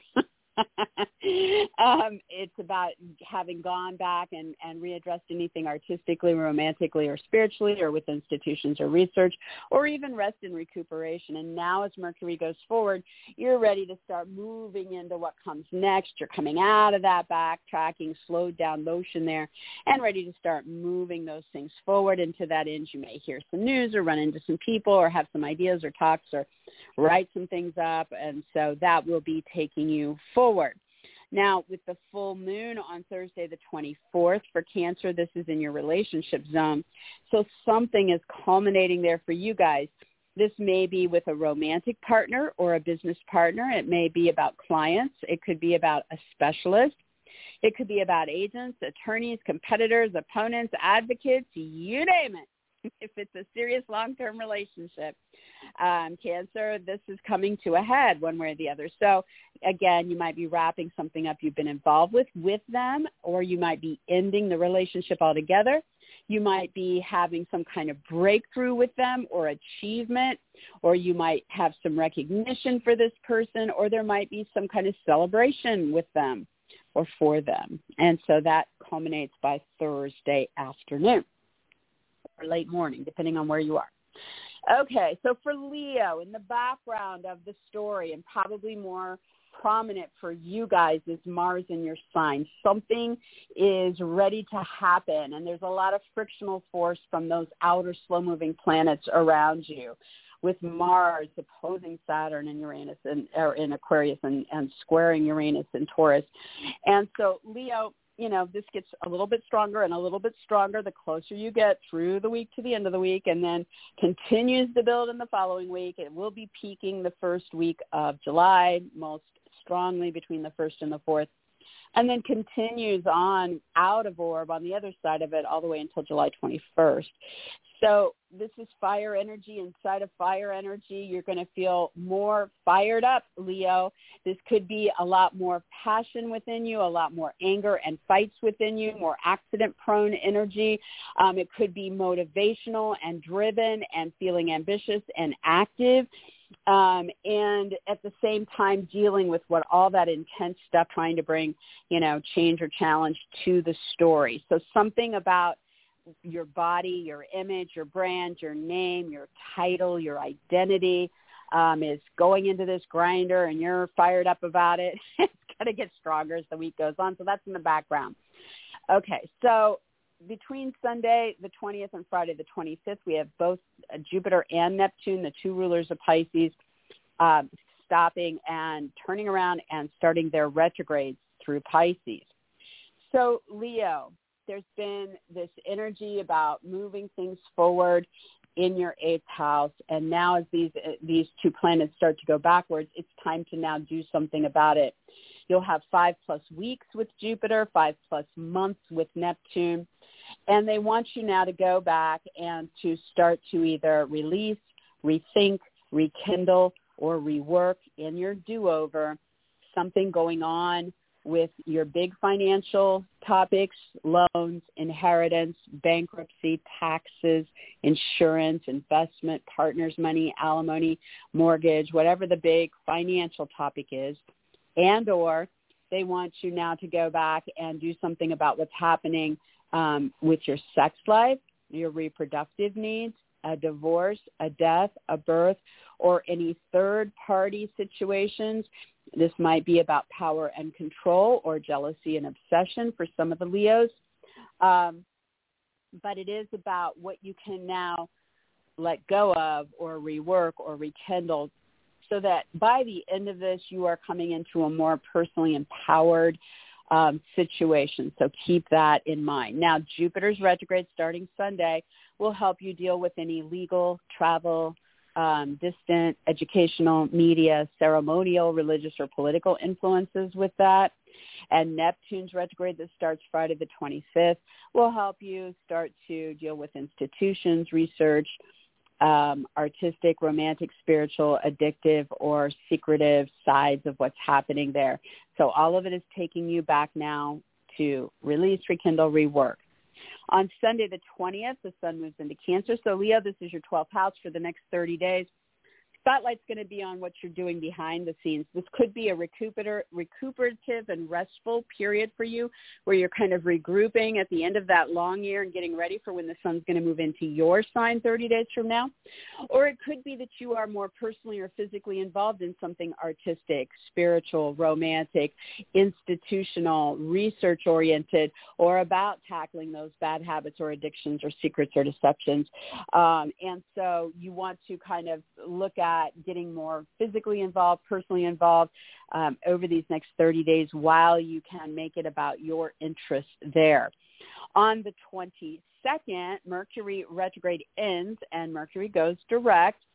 um, it's about having gone back and, and readdressed anything artistically, romantically, or spiritually, or with institutions or research, or even rest and recuperation. And now as Mercury goes forward, you're ready to start moving into what comes next. You're coming out of that backtracking, slowed down motion there, and ready to start moving those things forward. And to that end, you may hear some news or run into some people or have some ideas or talks or write some things up. And so that will be taking you forward. Now, with the full moon on Thursday, the twenty-fourth, for Cancer, this is in your relationship zone. So something is culminating there for you guys. This may be with a romantic partner or a business partner. It may be about clients. It could be about a specialist. It could be about agents, attorneys, competitors, opponents, advocates, you name it. If it's a serious long-term relationship, um, Cancer, this is coming to a head one way or the other. So, again, you might be wrapping something up you've been involved with with them, or you might be ending the relationship altogether. You might be having some kind of breakthrough with them or achievement, or you might have some recognition for this person, or there might be some kind of celebration with them or for them. And so that culminates by Thursday afternoon or late morning, depending on where you are. Okay, so for Leo, in the background of the story, and probably more prominent for you guys, is Mars in your sign. Something is ready to happen, and there's a lot of frictional force from those outer slow-moving planets around you, with Mars opposing Saturn and Uranus and or in Aquarius and, and squaring Uranus and Taurus. And so, Leo, you know, this gets a little bit stronger and a little bit stronger the closer you get through the week to the end of the week, and then continues to build in the following week. It will be peaking the first week of July, most strongly between the first and the fourth, and then continues on out of orb on the other side of it all the way until July twenty-first. So this is fire energy. Inside of fire energy, you're going to feel more fired up, Leo. This could be a lot more passion within you, a lot more anger and fights within you, more accident-prone energy. Um, it could be motivational and driven and feeling ambitious and active. Um, and at the same time dealing with what all that intense stuff, trying to bring, you know, change or challenge to the story. So something about your body, your image, your brand, your name, your title, your identity um, is going into this grinder, and you're fired up about it. It's going to get stronger as the week goes on. So that's in the background. Okay, so between Sunday the twentieth and Friday the twenty-fifth, we have both Jupiter and Neptune, the two rulers of Pisces, uh, stopping and turning around and starting their retrogrades through Pisces. So, Leo, there's been this energy about moving things forward in your eighth house, and now as these these two planets start to go backwards, it's time to now do something about it. You'll have five plus weeks with Jupiter, five plus months with Neptune, and they want you now to go back and to start to either release, rethink, rekindle, or rework in your do-over something going on with your big financial topics, loans, inheritance, bankruptcy, taxes, insurance, investment, partners' money, alimony, mortgage, whatever the big financial topic is, and or they want you now to go back and do something about what's happening um, with your sex life, your reproductive needs, a divorce, a death, a birth, or any third-party situations. This might be about power and control or jealousy and obsession for some of the Leos. Um, but it is about what you can now let go of or rework or rekindle, so that by the end of this, you are coming into a more personally empowered um, situation. So keep that in mind. Now, Jupiter's retrograde starting Sunday will help you deal with any legal, travel, um, distant, educational, media, ceremonial, religious, or political influences with that. And Neptune's retrograde that starts Friday the twenty-fifth will help you start to deal with institutions, research, Um, artistic, romantic, spiritual, addictive, or secretive sides of what's happening there. So all of it is taking you back now to release, rekindle, rework. On Sunday the twentieth, the sun moves into Cancer. So Leo, this is your twelfth house for the next thirty days. Spotlight's going to be on what you're doing behind the scenes. This could be a recuperator, recuperative and restful period for you, where you're kind of regrouping at the end of that long year and getting ready for when the sun's going to move into your sign thirty days from now. Or it could be that you are more personally or physically involved in something artistic, spiritual, romantic, institutional, research-oriented, or about tackling those bad habits or addictions or secrets or deceptions. Um, and so you want to kind of look at getting more physically involved, personally involved um, over these next thirty days while you can make it about your interest there. On the twenty-second, Mercury retrograde ends and Mercury goes direct.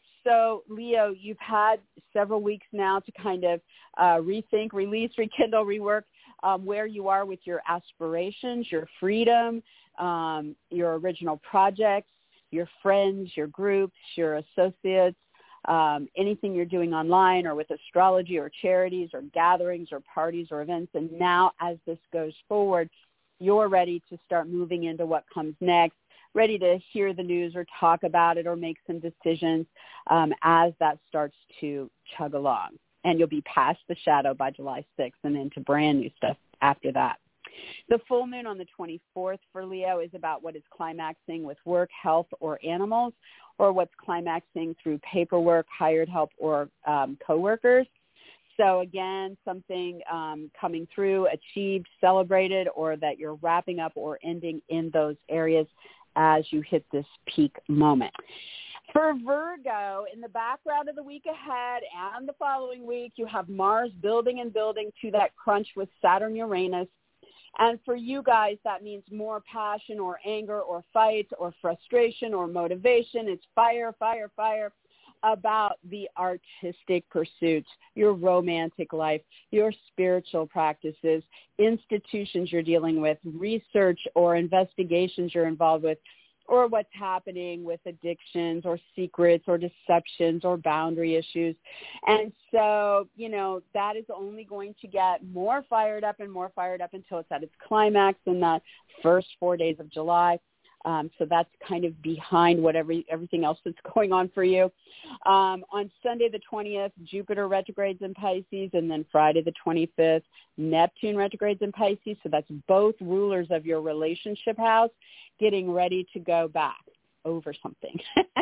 So, Leo, you've had several weeks now to kind of uh, rethink, release, rekindle, rework um, where you are with your aspirations, your freedom, um, your original projects, your friends, your groups, your associates, Um, anything you're doing online or with astrology or charities or gatherings or parties or events. And now as this goes forward, you're ready to start moving into what comes next, ready to hear the news or talk about it or make some decisions um, as that starts to chug along. And you'll be past the shadow by July sixth and into brand new stuff after that. The full moon on the twenty-fourth for Leo is about what is climaxing with work, health, or animals, or what's climaxing through paperwork, hired help, or um, coworkers. So again, something um, coming through, achieved, celebrated, or that you're wrapping up or ending in those areas as you hit this peak moment. For Virgo, in the background of the week ahead and the following week, you have Mars building and building to that crunch with Saturn, Uranus. And for you guys, that means more passion or anger or fight or frustration or motivation. It's fire, fire, fire about the artistic pursuits, your romantic life, your spiritual practices, institutions you're dealing with, research or investigations you're involved with, or what's happening with addictions or secrets or deceptions or boundary issues. And so, you know, that is only going to get more fired up and more fired up until it's at its climax in the first four days of July. Um, so that's kind of behind whatever everything else that's going on for you. Um, on Sunday the twentieth, Jupiter retrogrades in Pisces, and then Friday the twenty-fifth, Neptune retrogrades in Pisces. So that's both rulers of your relationship house getting ready to go back over something.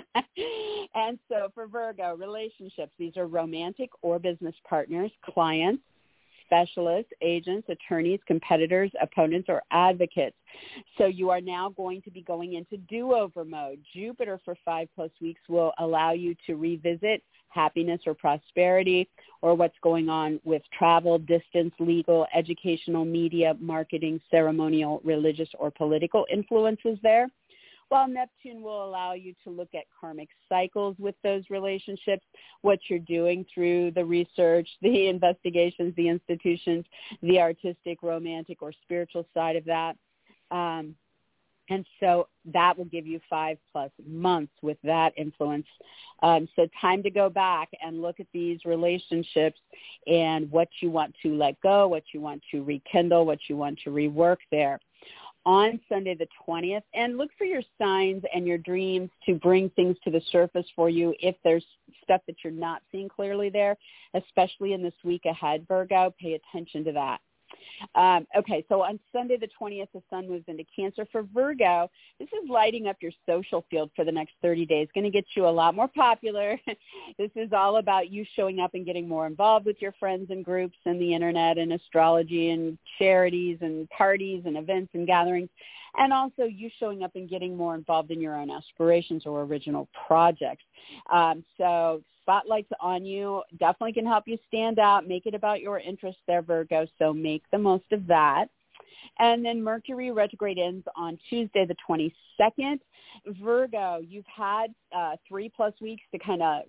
And so for Virgo, relationships, these are romantic or business partners, clients, specialists, agents, attorneys, competitors, opponents, or advocates. So you are now going to be going into do-over mode. Jupiter for five plus weeks will allow you to revisit happiness or prosperity or what's going on with travel, distance, legal, educational, media, marketing, ceremonial, religious, or political influences there. While Neptune will allow you to look at karmic cycles with those relationships, what you're doing through the research, the investigations, the institutions, the artistic, romantic, or spiritual side of that. Um, and so that will give you five plus months with that influence. Um, so time to go back and look at these relationships and what you want to let go, what you want to rekindle, what you want to rework there. On Sunday the twentieth, and look for your signs and your dreams to bring things to the surface for you if there's stuff that you're not seeing clearly there, especially in this week ahead, Virgo. Pay attention to that. Um, okay, so on Sunday the twentieth, the sun moves into Cancer. For Virgo, this is lighting up your social field for the next thirty days. Going to get you a lot more popular. This is all about you showing up and getting more involved with your friends and groups and the internet and astrology and charities and parties and events and gatherings, and also you showing up and getting more involved in your own aspirations or original projects. Um, so spotlights on you definitely can help you stand out, make it about your interests there, Virgo, so make the most of that. And then Mercury retrograde ends on Tuesday the twenty-second. Virgo, you've had uh, three plus weeks to kind of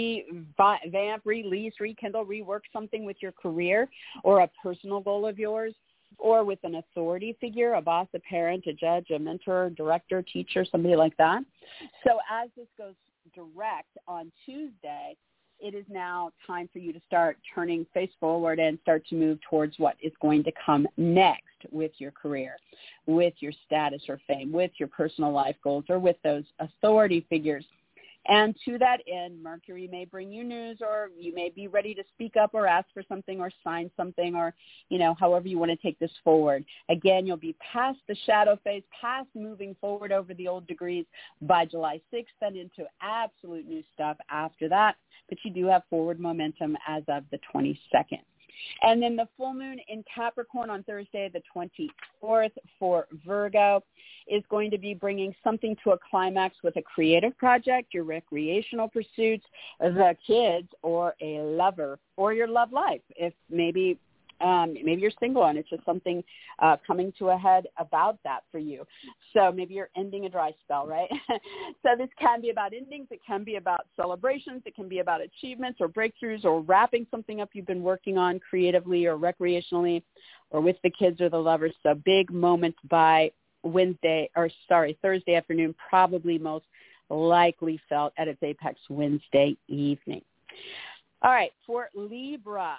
revamp, release, rekindle, rework something with your career or a personal goal of yours, or with an authority figure, a boss, a parent, a judge, a mentor, director, teacher, somebody like that. So as this goes direct on Tuesday, it is now time for you to start turning face forward and start to move towards what is going to come next with your career, with your status or fame, with your personal life goals, or with those authority figures. And to that end, Mercury may bring you news, or you may be ready to speak up or ask for something or sign something, or, you know, however you want to take this forward. Again, you'll be past the shadow phase, past moving forward over the old degrees by July sixth, and into absolute new stuff after that. But you do have forward momentum as of the twenty-second. And then the full moon in Capricorn on Thursday, the twenty-fourth, for Virgo, is going to be bringing something to a climax with a creative project, your recreational pursuits, the kids, or a lover, or your love life. If maybe um, maybe you're single and it's just something uh, coming to a head about that for you. So maybe you're ending a dry spell, right? So this can be about endings. It can be about celebrations. It can be about achievements or breakthroughs or wrapping something up you've been working on creatively or recreationally or with the kids or the lovers. So big moment by Wednesday, or sorry, Thursday afternoon, probably most likely felt at its apex Wednesday evening. All right, for Libra,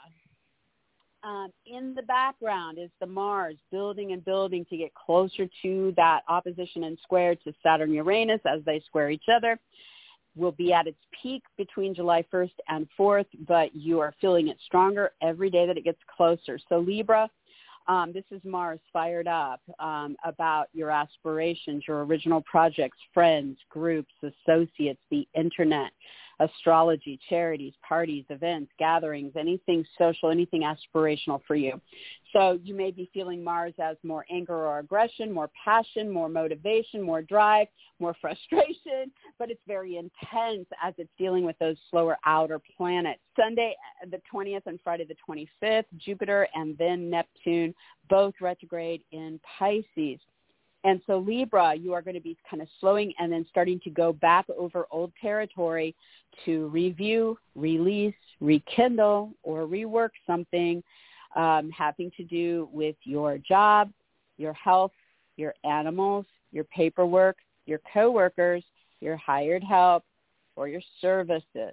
um, in the background is the Mars building and building to get closer to that opposition and square to Saturn Uranus as they square each other. Will be at its peak between July first and fourth, but you are feeling it stronger every day that it gets closer. So Libra, Um, this is Mars fired up um, about your aspirations, your original projects, friends, groups, associates, the internet, astrology, charities, parties, events, gatherings, anything social, anything aspirational for you. So you may be feeling Mars as more anger or aggression, more passion, more motivation, more drive, more frustration, but it's very intense as it's dealing with those slower outer planets. Sunday the twentieth and Friday the twenty-fifth, Jupiter and then Neptune, both retrograde in Pisces. And so Libra, you are going to be kind of slowing and then starting to go back over old territory to review, release, rekindle, or rework something um, having to do with your job, your health, your animals, your paperwork, your coworkers, your hired help, or your services.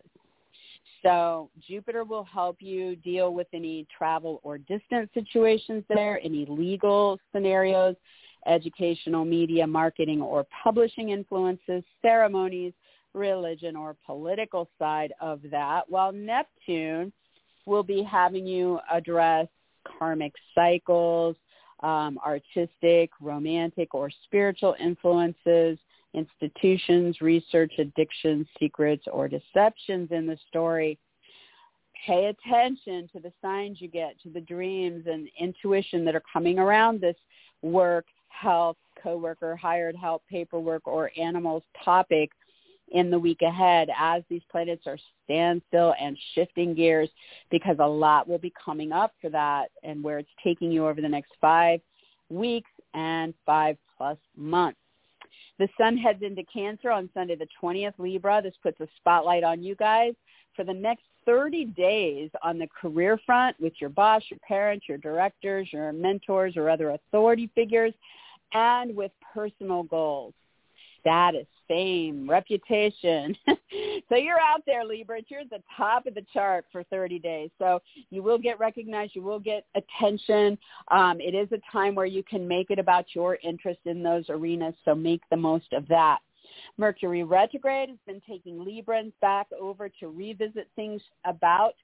So Jupiter will help you deal with any travel or distance situations there, any legal scenarios, educational, media, marketing, or publishing influences, ceremonies, religion, or political side of that, while Neptune will be having you address karmic cycles, um, artistic, romantic, or spiritual influences, institutions, research, addictions, secrets, or deceptions in the story. Pay attention to the signs you get, to the dreams and intuition that are coming around this work, health, coworker, hired help, paperwork, or animals topic in the week ahead as these planets are standstill and shifting gears, because a lot will be coming up for that and where it's taking you over the next five weeks and five plus months. The sun heads into Cancer on Sunday the twentieth, Libra. This puts a spotlight on you guys for the next thirty days on the career front with your boss, your parents, your directors, your mentors, or other authority figures, and with personal goals, status, fame, reputation. So you're out there, Libra. You're at the top of the chart for thirty days. So you will get recognized. You will get attention. Um, it is a time where you can make it about your interest in those arenas, so make the most of that. Mercury retrograde has been taking Librans back over to revisit things about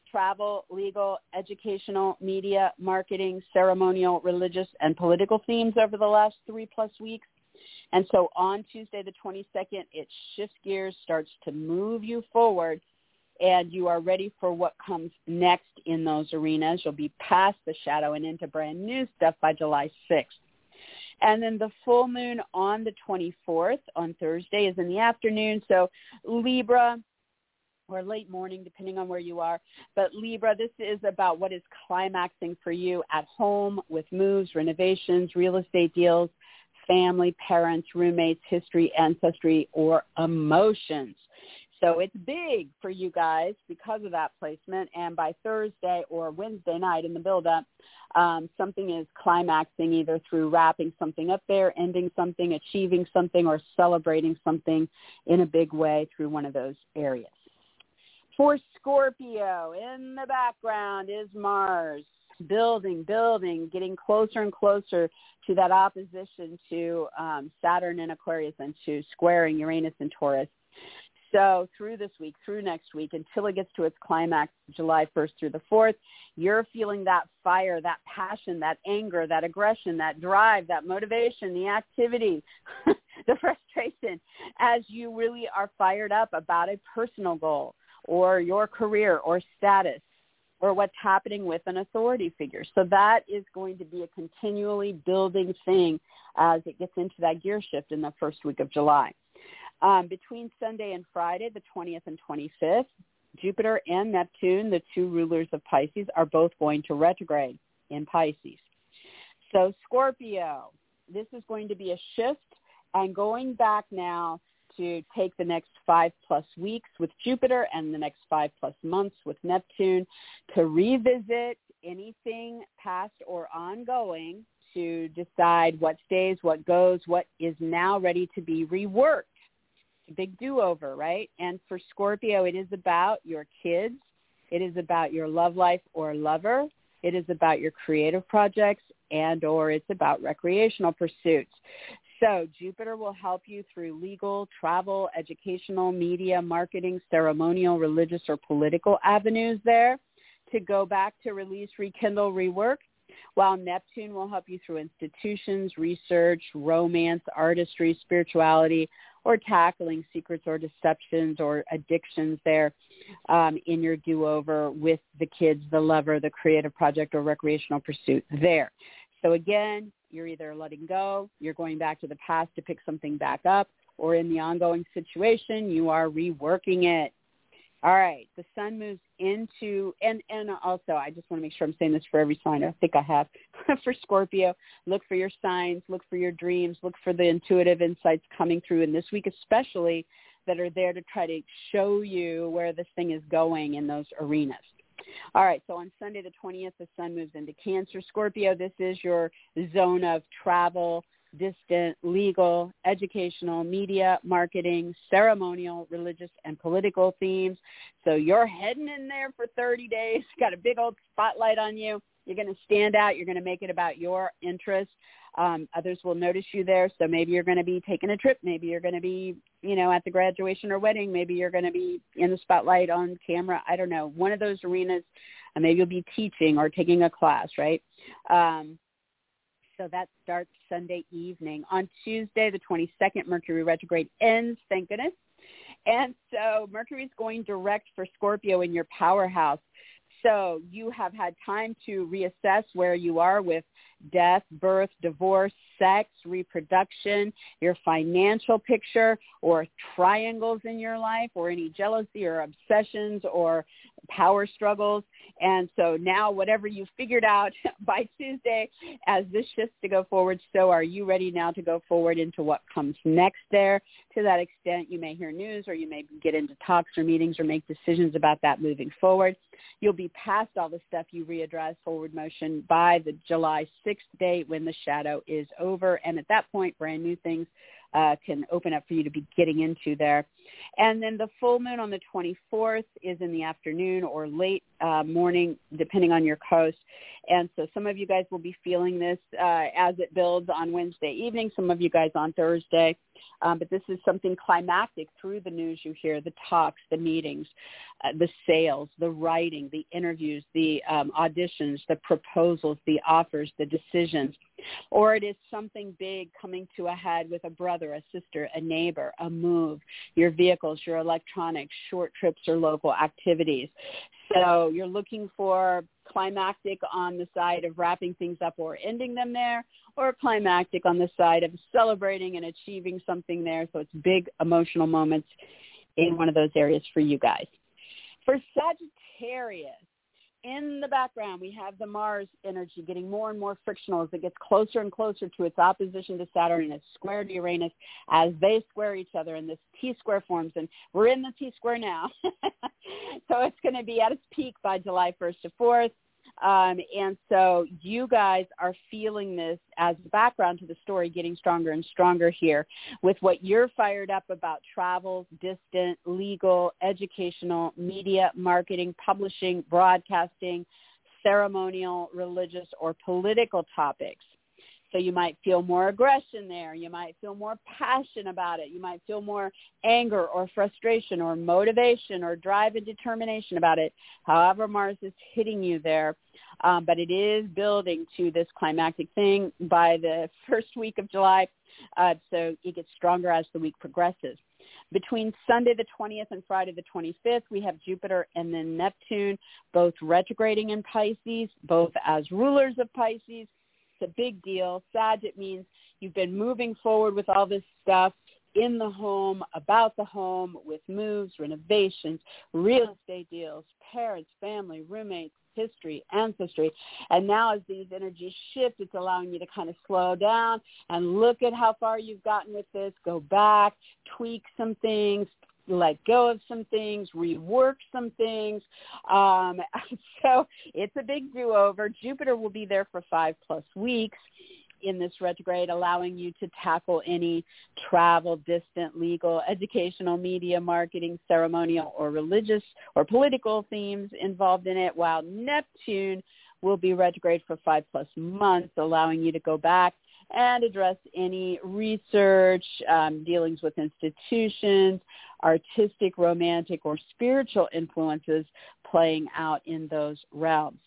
travel, legal, educational, media, marketing, ceremonial, religious, and political themes over the last three plus weeks. And so on Tuesday, the twenty-second, it shifts gears, starts to move you forward, and you are ready for what comes next in those arenas. You'll be past the shadow and into brand new stuff by July sixth. And then the full moon on the twenty-fourth, on Thursday, is in the afternoon. So Libra, or late morning, depending on where you are. But Libra, this is about what is climaxing for you at home with moves, renovations, real estate deals, family, parents, roommates, history, ancestry, or emotions. So it's big for you guys because of that placement. And by Thursday or Wednesday night in the build-up, um, something is climaxing either through wrapping something up there, ending something, achieving something, or celebrating something in a big way through one of those areas. For Scorpio, in the background is Mars, building, building, getting closer and closer to that opposition to um, Saturn and Aquarius and to squaring Uranus and Taurus. So through this week, through next week, until it gets to its climax, July first through the fourth, you're feeling that fire, that passion, that anger, that aggression, that drive, that motivation, the activity, the frustration, as you really are fired up about a personal goal or your career or status or what's happening with an authority figure. So that is going to be a continually building thing as it gets into that gear shift in the first week of July. Um, between Sunday and Friday, the twentieth and twenty-fifth, Jupiter and Neptune, the two rulers of Pisces, are both going to retrograde in Pisces. So Scorpio, this is going to be a shift, and going back now to take the next five plus weeks with Jupiter and the next five plus months with Neptune to revisit anything past or ongoing, to decide what stays, what goes, what is now ready to be reworked. It's a big do-over, right? And for Scorpio, it is about your kids. It is about your love life or lover. It is about your creative projects, and or it's about recreational pursuits. So Jupiter will help you through legal, travel, educational, media, marketing, ceremonial, religious, or political avenues there to go back to release, rekindle, rework, while Neptune will help you through institutions, research, romance, artistry, spirituality, or tackling secrets or deceptions or addictions there um, in your do-over with the kids, the lover, the creative project, or recreational pursuit there. So again, you're either letting go, you're going back to the past to pick something back up, or in the ongoing situation, you are reworking it. All right, the sun moves into, and, and also I just want to make sure I'm saying this for every sign. I think I have. For Scorpio, look for your signs, look for your dreams, look for the intuitive insights coming through, and this week especially, that are there to try to show you where this thing is going in those arenas. All right, so on Sunday the twentieth, the sun moves into Cancer. Scorpio, this is your zone of travel, distant, legal, educational, media, marketing, ceremonial, religious, and political themes. So you're heading in there for thirty days, got a big old spotlight on you. You're going to stand out. You're going to make it about your interests. Um, others will notice you there. So maybe you're going to be taking a trip. Maybe you're going to be, you know, at the graduation or wedding. Maybe you're going to be in the spotlight on camera. I don't know. One of those arenas. And maybe you'll be teaching or taking a class, right? Um, so that starts Sunday evening. On Tuesday, the twenty-second, Mercury retrograde ends, thank goodness. And so Mercury's going direct for Scorpio in your powerhouse. So you have had time to reassess where you are with death, birth, divorce, sex, reproduction, your financial picture, or triangles in your life, or any jealousy or obsessions or power struggles. And so now whatever you figured out by Tuesday, as this shifts to go forward, so are you ready now to go forward into what comes next there? To that extent, you may hear news, or you may get into talks or meetings or make decisions about that moving forward. You'll be past all the stuff you readdress forward motion by the July sixth date when the shadow is over. And at that point, brand new things uh, can open up for you to be getting into there. And then the full moon on the twenty-fourth is in the afternoon or late uh, morning, depending on your coast. And so some of you guys will be feeling this uh, as it builds on Wednesday evening, some of you guys on Thursday. Um, but this is something climactic through the news you hear, the talks, the meetings, uh, the sales, the writing, the interviews, the um, auditions, the proposals, the offers, the decisions. Or it is something big coming to a head with a brother, a sister, a neighbor, a move, your vehicles, your electronics, short trips or local activities. So you're looking for climactic on the side of wrapping things up or ending them there, or climactic on the side of celebrating and achieving something there. So it's big emotional moments in one of those areas for you guys. For Sagittarius, in the background, we have the Mars energy getting more and more frictional as it gets closer and closer to its opposition to Saturn and its square to Uranus as they square each other and this T-square forms. And we're in the T-square now. So it's going to be at its peak by July first to fourth. Um, and so you guys are feeling this as the background to the story getting stronger and stronger here with what you're fired up about: travel, distant, legal, educational, media, marketing, publishing, broadcasting, ceremonial, religious, or political topics. So you might feel more aggression there. You might feel more passion about it. You might feel more anger or frustration or motivation or drive and determination about it, however Mars is hitting you there. Um, but it is building to this climactic thing by the first week of July. Uh, so it gets stronger as the week progresses. Between Sunday the twentieth and Friday the twenty-fifth, we have Jupiter and then Neptune, both retrograding in Pisces, both as rulers of Pisces. It's a big deal. Sag, it means you've been moving forward with all this stuff in the home, about the home, with moves, renovations, real estate deals, parents, family, roommates, history, ancestry. And now as these energies shift, it's allowing you to kind of slow down and look at how far you've gotten with this, go back, tweak some things, let go of some things, rework some things. Um, so it's a big do-over. Jupiter will be there for five plus weeks in this retrograde, allowing you to tackle any travel, distant, legal, educational, media, marketing, ceremonial, or religious or political themes involved in it, while Neptune will be retrograde for five plus months, allowing you to go back and address any research, um, dealings with institutions, artistic, romantic, or spiritual influences playing out in those realms.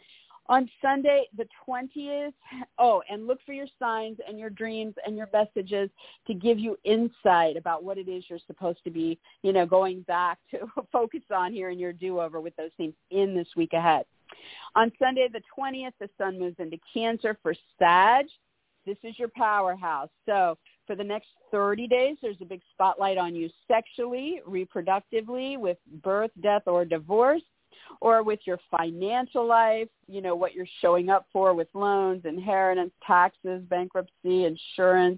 On Sunday, the twentieth, oh, and look for your signs and your dreams and your messages to give you insight about what it is you're supposed to be, you know, going back to focus on here in your do-over with those things in this week ahead. On Sunday, the twentieth, the sun moves into Cancer for Sag. This is your powerhouse. So for the next thirty days, there's a big spotlight on you sexually, reproductively, with birth, death, or divorce, or with your financial life, you know, what you're showing up for with loans, inheritance, taxes, bankruptcy, insurance,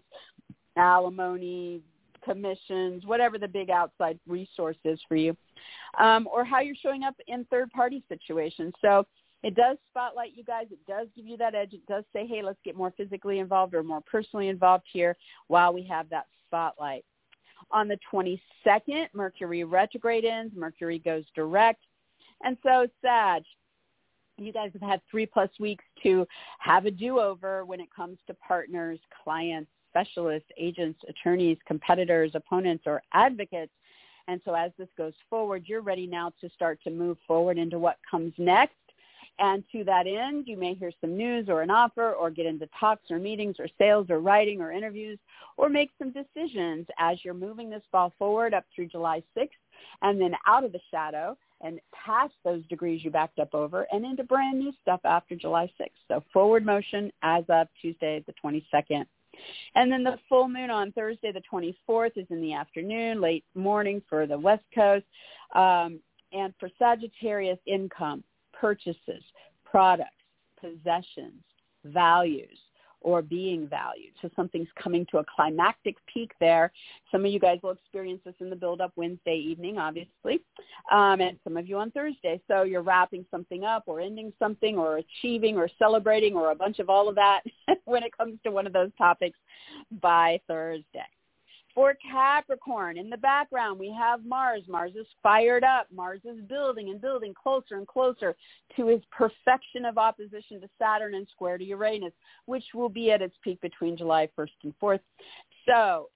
alimony, commissions, whatever the big outside resource is for you, um, or how you're showing up in third-party situations. So it does spotlight you guys. It does give you that edge. It does say, hey, let's get more physically involved or more personally involved here while we have that spotlight. On the twenty-second, Mercury retrograde ends. Mercury goes direct. And so, Sag, you guys have had three plus weeks to have a do-over when it comes to partners, clients, specialists, agents, attorneys, competitors, opponents, or advocates. And so as this goes forward, you're ready now to start to move forward into what comes next. And to that end, you may hear some news or an offer or get into talks or meetings or sales or writing or interviews or make some decisions as you're moving this ball forward up through July sixth and then out of the shadow and past those degrees you backed up over and into brand new stuff after July sixth. So forward motion as of Tuesday the twenty-second. And then the full moon on Thursday the twenty-fourth is in the afternoon, late morning for the West Coast. Um, and for Sagittarius, income, purchases, products, possessions, values, or being valued. So something's coming to a climactic peak there. Some of you guys will experience this in the build-up Wednesday evening, obviously, um, and some of you on Thursday. So you're wrapping something up or ending something or achieving or celebrating or a bunch of all of that when it comes to one of those topics by Thursday. For Capricorn, in the background, we have Mars. Mars is fired up. Mars is building and building closer and closer to his perfection of opposition to Saturn and square to Uranus, which will be at its peak between July first and fourth. So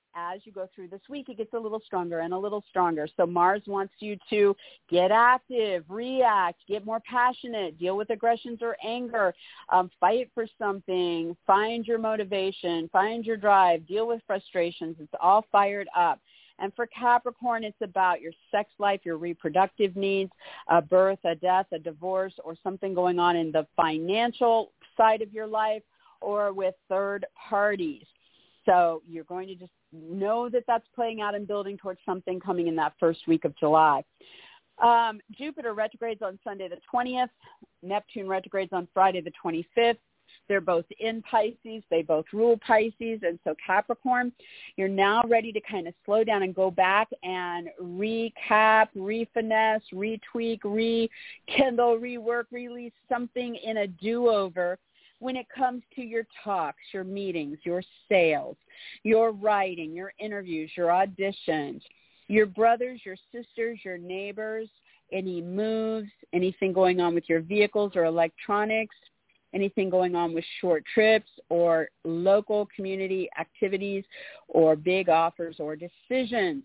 as you go through this week, it gets a little stronger and a little stronger. So Mars wants you to get active, react, get more passionate, deal with aggressions or anger, um, fight for something, find your motivation, find your drive, deal with frustrations. It's all fired up. And for Capricorn, it's about your sex life, your reproductive needs, a birth, a death, a divorce, or something going on in the financial side of your life or with third parties. So you're going to just know that that's playing out and building towards something coming in that first week of July. Um, Jupiter retrogrades on Sunday the twentieth. Neptune retrogrades on Friday the twenty-fifth. They're both in Pisces. They both rule Pisces. And so Capricorn, you're now ready to kind of slow down and go back and recap, refinesse, retweak, rekindle, rework, release something in a do-over when it comes to your talks, your meetings, your sales, your writing, your interviews, your auditions, your brothers, your sisters, your neighbors, any moves, anything going on with your vehicles or electronics, anything going on with short trips or local community activities or big offers or decisions.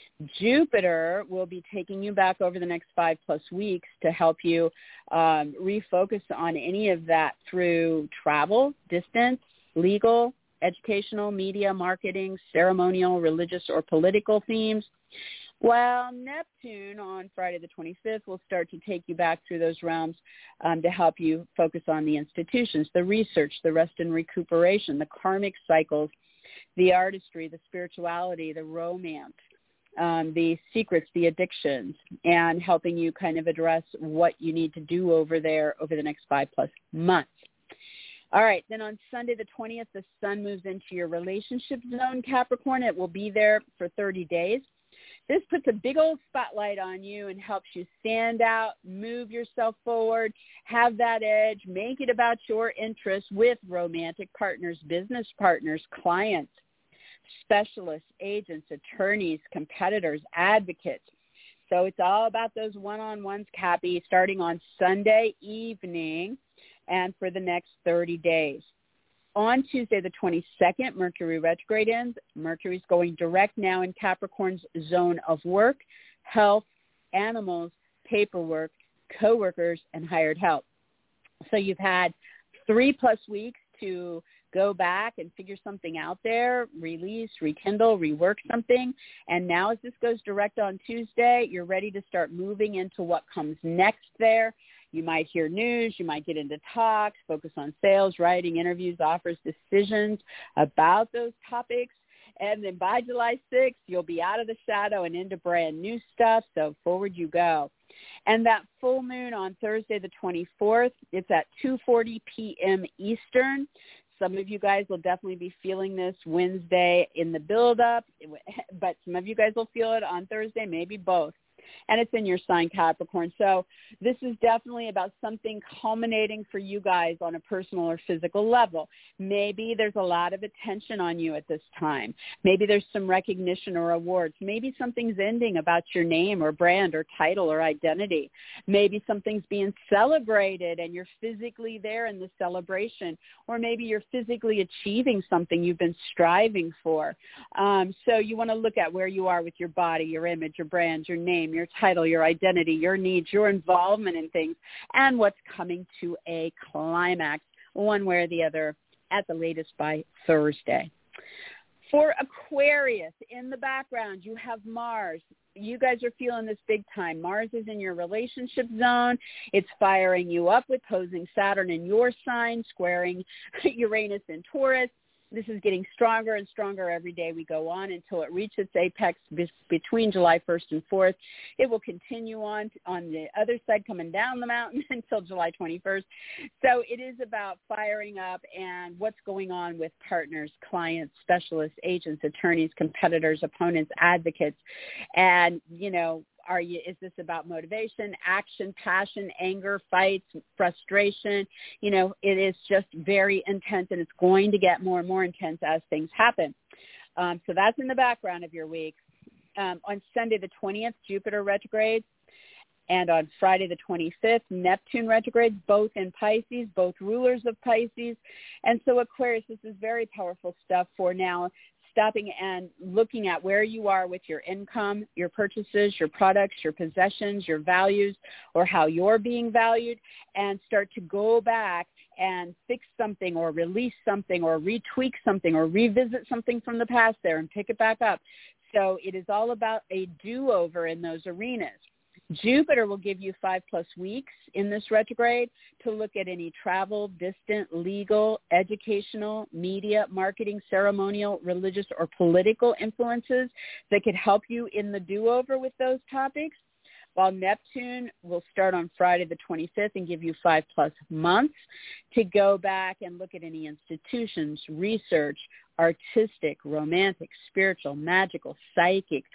Jupiter will be taking you back over the next five plus weeks to help you um, refocus on any of that through travel, distance, legal, educational, media, marketing, ceremonial, religious, or political themes. While Neptune on Friday the twenty-fifth will start to take you back through those realms um, to help you focus on the institutions, the research, the rest and recuperation, the karmic cycles, the artistry, the spirituality, the romance, um, the secrets, the addictions, and helping you kind of address what you need to do over there over the next five plus months. All right, then on Sunday the twentieth, the sun moves into your relationship zone, Capricorn. It will be there for thirty days. This puts a big old spotlight on you and helps you stand out, move yourself forward, have that edge, make it about your interests with romantic partners, business partners, clients, specialists, agents, attorneys, competitors, advocates. So it's all about those one-on-ones, Cappy, starting on Sunday evening and for the next thirty days. On Tuesday the twenty-second, Mercury retrograde ends. Mercury's going direct now in Capricorn's zone of work, health, animals, paperwork, coworkers, and hired help. So you've had three plus weeks to go back and figure something out there, release, rekindle, rework something. And now as this goes direct on Tuesday, you're ready to start moving into what comes next there. You might hear news, you might get into talks, focus on sales, writing, interviews, offers, decisions about those topics. And then by July sixth, you'll be out of the shadow and into brand new stuff. So forward you go. And that full moon on Thursday the twenty-fourth, it's at two forty p.m. Eastern. Some of you guys will definitely be feeling this Wednesday in the build-up, but some of you guys will feel it on Thursday, maybe both. And it's in your sign, Capricorn. So this is definitely about something culminating for you guys on a personal or physical level. Maybe there's a lot of attention on you at this time. Maybe there's some recognition or awards. Maybe something's ending about your name or brand or title or identity. Maybe something's being celebrated and you're physically there in the celebration. Or maybe you're physically achieving something you've been striving for. Um, so you want to look at where you are with your body, your image, your brand, your name, your title, your identity, your needs, your involvement in things, and what's coming to a climax one way or the other at the latest by Thursday. For Aquarius, in the background, you have Mars. You guys are feeling this big time. Mars is in your relationship zone. It's firing you up with opposing Saturn in your sign, squaring Uranus in Taurus. This is getting stronger and stronger every day we go on until it reaches its apex be- between July first and fourth. It will continue on on the other side coming down the mountain until July twenty-first. So it is about firing up and what's going on with partners, clients, specialists, agents, attorneys, competitors, opponents, advocates. And, you know, Are you? Is this about motivation, action, passion, anger, fights, frustration? You know, it is just very intense, and it's going to get more and more intense as things happen. Um, so that's in the background of your week. Um, on Sunday the twentieth, Jupiter retrogrades, and on Friday the twenty-fifth, Neptune retrogrades, both in Pisces, both rulers of Pisces. And so Aquarius, this is very powerful stuff for now stopping and looking at where you are with your income, your purchases, your products, your possessions, your values, or how you're being valued, and start to go back and fix something or release something or retweak something or revisit something from the past there and pick it back up. So it is all about a do-over in those arenas. Jupiter will give you five plus weeks in this retrograde to look at any travel, distant, legal, educational, media, marketing, ceremonial, religious, or political influences that could help you in the do-over with those topics. While Neptune will start on Friday the twenty-fifth and give you five plus months to go back and look at any institutions, research, artistic, romantic, spiritual, magical, psychic,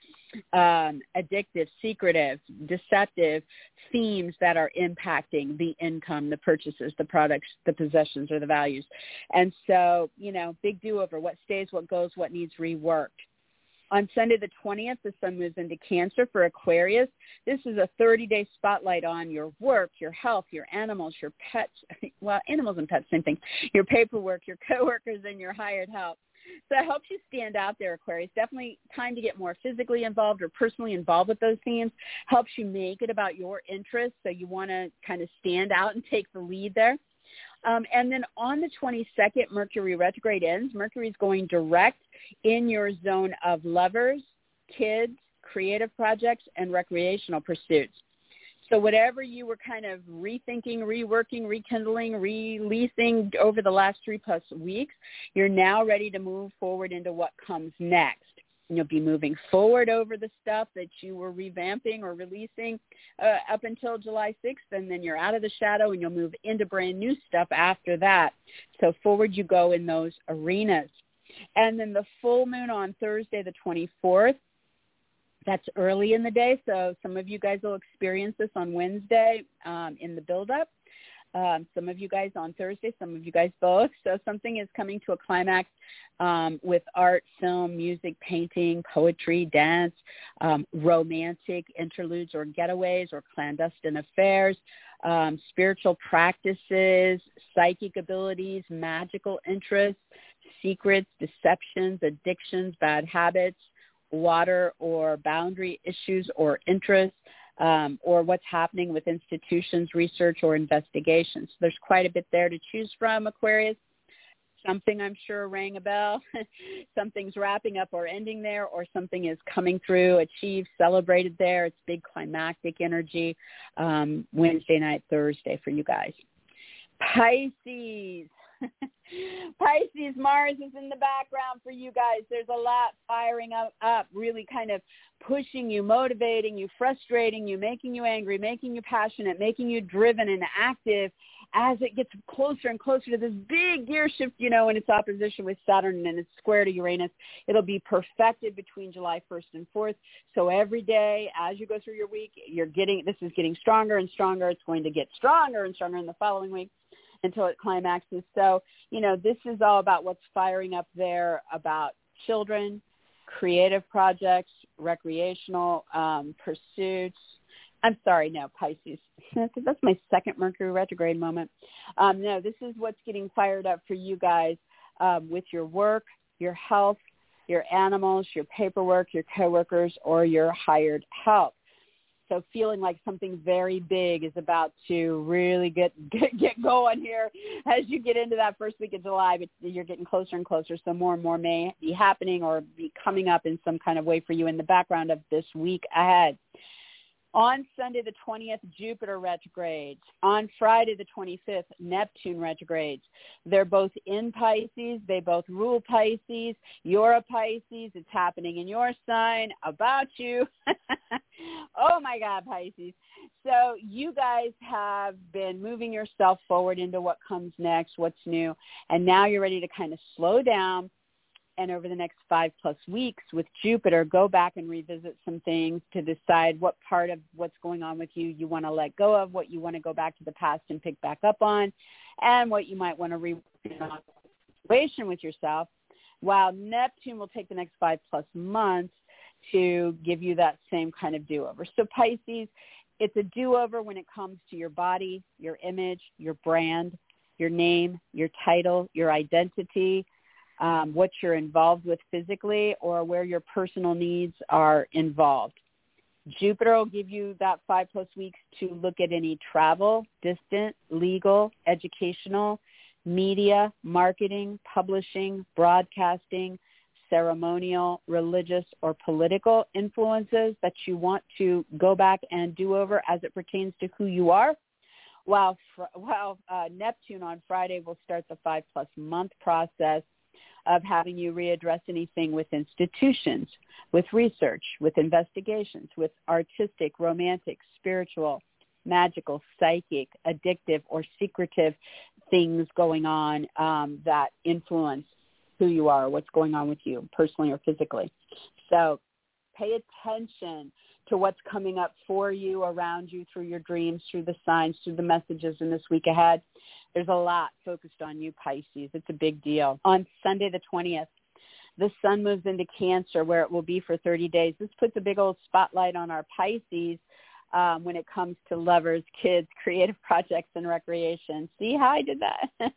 um, addictive, secretive, deceptive themes that are impacting the income, the purchases, the products, the possessions, or the values. And so, you know, big do-over, what stays, what goes, what needs reworked. On Sunday the twentieth, the sun moves into Cancer for Aquarius. This is a thirty-day spotlight on your work, your health, your animals, your pets. Well, animals and pets, same thing. Your paperwork, your coworkers, and your hired help. So it helps you stand out there, Aquarius. Definitely time to get more physically involved or personally involved with those themes. Helps you make it about your interests, so you want to kind of stand out and take the lead there. Um, and then on the twenty-second, Mercury retrograde ends. Mercury is going direct in your zone of lovers, kids, creative projects, and recreational pursuits. So whatever you were kind of rethinking, reworking, rekindling, releasing over the last three plus weeks, you're now ready to move forward into what comes next. And you'll be moving forward over the stuff that you were revamping or releasing uh, up until July sixth, and then you're out of the shadow and you'll move into brand new stuff after that. So forward you go in those arenas. And then the full moon on Thursday, the twenty-fourth, that's early in the day, so some of you guys will experience this on Wednesday um, in the build-up. Um, some of you guys on Thursday, some of you guys both. So something is coming to a climax um, with art, film, music, painting, poetry, dance, um, romantic interludes or getaways or clandestine affairs, um, spiritual practices, psychic abilities, magical interests, secrets, deceptions, addictions, bad habits, water or boundary issues or interests, um, or what's happening with institutions, research, or investigations. So there's quite a bit there to choose from, Aquarius. Something I'm sure rang a bell. Something's wrapping up or ending there, or something is coming through, achieved, celebrated there. It's big climactic energy um, Wednesday night, Thursday for you guys. Pisces. Pisces, Mars is in the background for you guys. There's a lot firing up, up, really kind of pushing you, motivating you, frustrating you, making you angry, making you passionate, making you driven and active as it gets closer and closer to this big gear shift, you know, in its opposition with Saturn and it's square to Uranus. It'll be perfected between July first and fourth. So every day as you go through your week, you're getting, this is getting stronger and stronger. It's going to get stronger and stronger in the following week until it climaxes. So, you know, this is all about what's firing up there about children, creative projects, recreational um, pursuits. I'm sorry, no, Pisces. That's my second Mercury retrograde moment. Um, no, this is what's getting fired up for you guys um, with your work, your health, your animals, your paperwork, your coworkers, or your hired help. So feeling like something very big is about to really get, get get going here as you get into that first week of July, but you're getting closer and closer. So more and more may be happening or be coming up in some kind of way for you in the background of this week ahead. On Sunday the twentieth, Jupiter retrogrades. On Friday the twenty-fifth, Neptune retrogrades. They're both in Pisces. They both rule Pisces. You're a Pisces. It's happening in your sign about you. Oh, my God, Pisces. So you guys have been moving yourself forward into what comes next, what's new, and now you're ready to kind of slow down. And over the next five plus weeks with Jupiter, go back and revisit some things to decide what part of what's going on with you you want to let go of, what you want to go back to the past and pick back up on, and what you might want to rework in a situation with yourself, while Neptune will take the next five plus months to give you that same kind of do-over. So Pisces, it's a do-over when it comes to your body, your image, your brand, your name, your title, your identity, um, what you're involved with physically or where your personal needs are involved. Jupiter will give you that five plus weeks to look at any travel, distant, legal, educational, media, marketing, publishing, broadcasting, ceremonial, religious, or political influences that you want to go back and do over as it pertains to who you are. While, while uh, Neptune on Friday will start the five plus month process of having you readdress anything with institutions, with research, with investigations, with artistic, romantic, spiritual, magical, psychic, addictive, or secretive things going on um, that influence who you are, what's going on with you personally or physically. So pay attention to what's coming up for you, around you, through your dreams, through the signs, through the messages in this week ahead. There's a lot focused on you, Pisces. It's a big deal. On Sunday the twentieth, the sun moves into Cancer, where it will be for thirty days. This puts a big old spotlight on our Pisces um, when it comes to lovers, kids, creative projects, and recreation. See how I did that?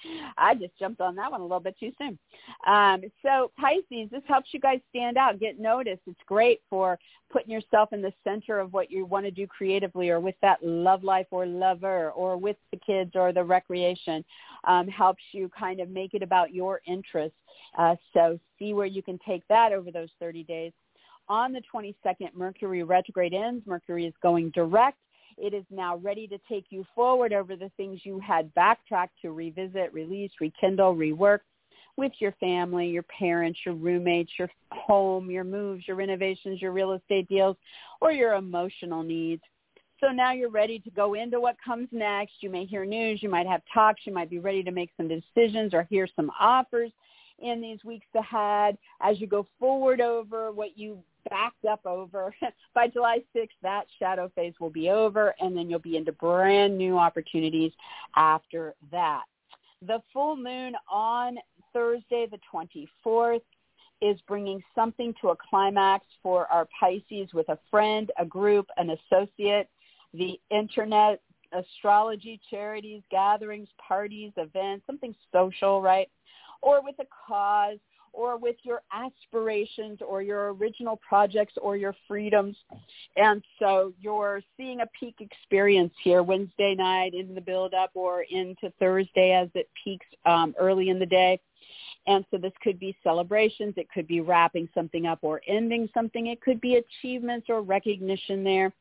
I just jumped on that one a little bit too soon. Um, so Pisces, this helps you guys stand out, get noticed. It's great for putting yourself in the center of what you want to do creatively, or with that love life or lover, or with the kids or the recreation. Um, helps you kind of make it about your interests. Uh, so see where you can take that over those thirty days. On the twenty-second, Mercury retrograde ends. Mercury is going direct. It is now ready to take you forward over the things you had backtracked to revisit, release, rekindle, rework with your family, your parents, your roommates, your home, your moves, your renovations, your real estate deals, or your emotional needs. So now you're ready to go into what comes next. You may hear news. You might have talks. You might be ready to make some decisions or hear some offers in these weeks ahead as you go forward over what you backed up over. By July sixth, that shadow phase will be over, and then you'll be into brand new opportunities after that. The full moon on Thursday, the twenty-fourth, is bringing something to a climax for our Pisces with a friend, a group, an associate, the internet, astrology, charities, gatherings, parties, events, something social, right? Or with a cause, or with your aspirations or your original projects or your freedoms. And so you're seeing a peak experience here Wednesday night into the build-up, or into Thursday as it peaks um, early in the day. And so this could be celebrations. It could be wrapping something up or ending something. It could be achievements or recognition there.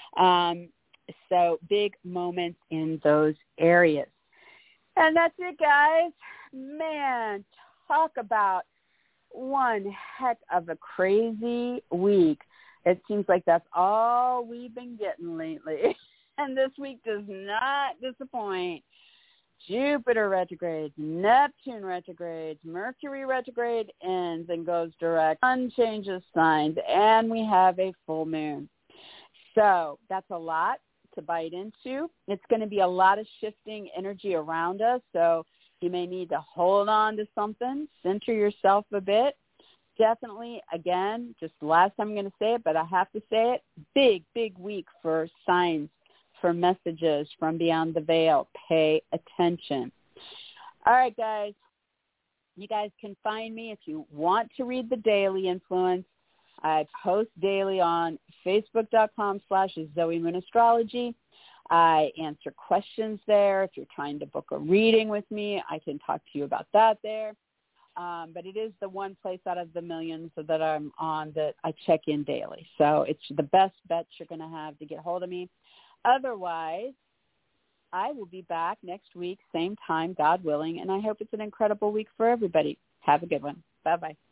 Um, so big moments in those areas. And that's it, guys. Man, talk about one heck of a crazy week. It seems like that's all we've been getting lately. And this week does not disappoint. Jupiter retrogrades, Neptune retrogrades, Mercury retrograde ends and goes direct. Sun changes signs, and we have a full moon. So that's a lot to bite into. It's going to be a lot of shifting energy around us, so you may need to hold on to something, center yourself a bit. Definitely, again, just the last time I'm going to say it, but I have to say it, big, big week for signs, for messages from beyond the veil. Pay attention. All right, guys. You guys can find me if you want to read the Daily Influence. I post daily on Facebook.com slash Zoe Moon Astrology. I answer questions there. If you're trying to book a reading with me, I can talk to you about that there. Um, but it is the one place out of the millions that I'm on that I check in daily. So it's the best bet you're going to have to get hold of me. Otherwise, I will be back next week, same time, God willing, and I hope it's an incredible week for everybody. Have a good one. Bye-bye.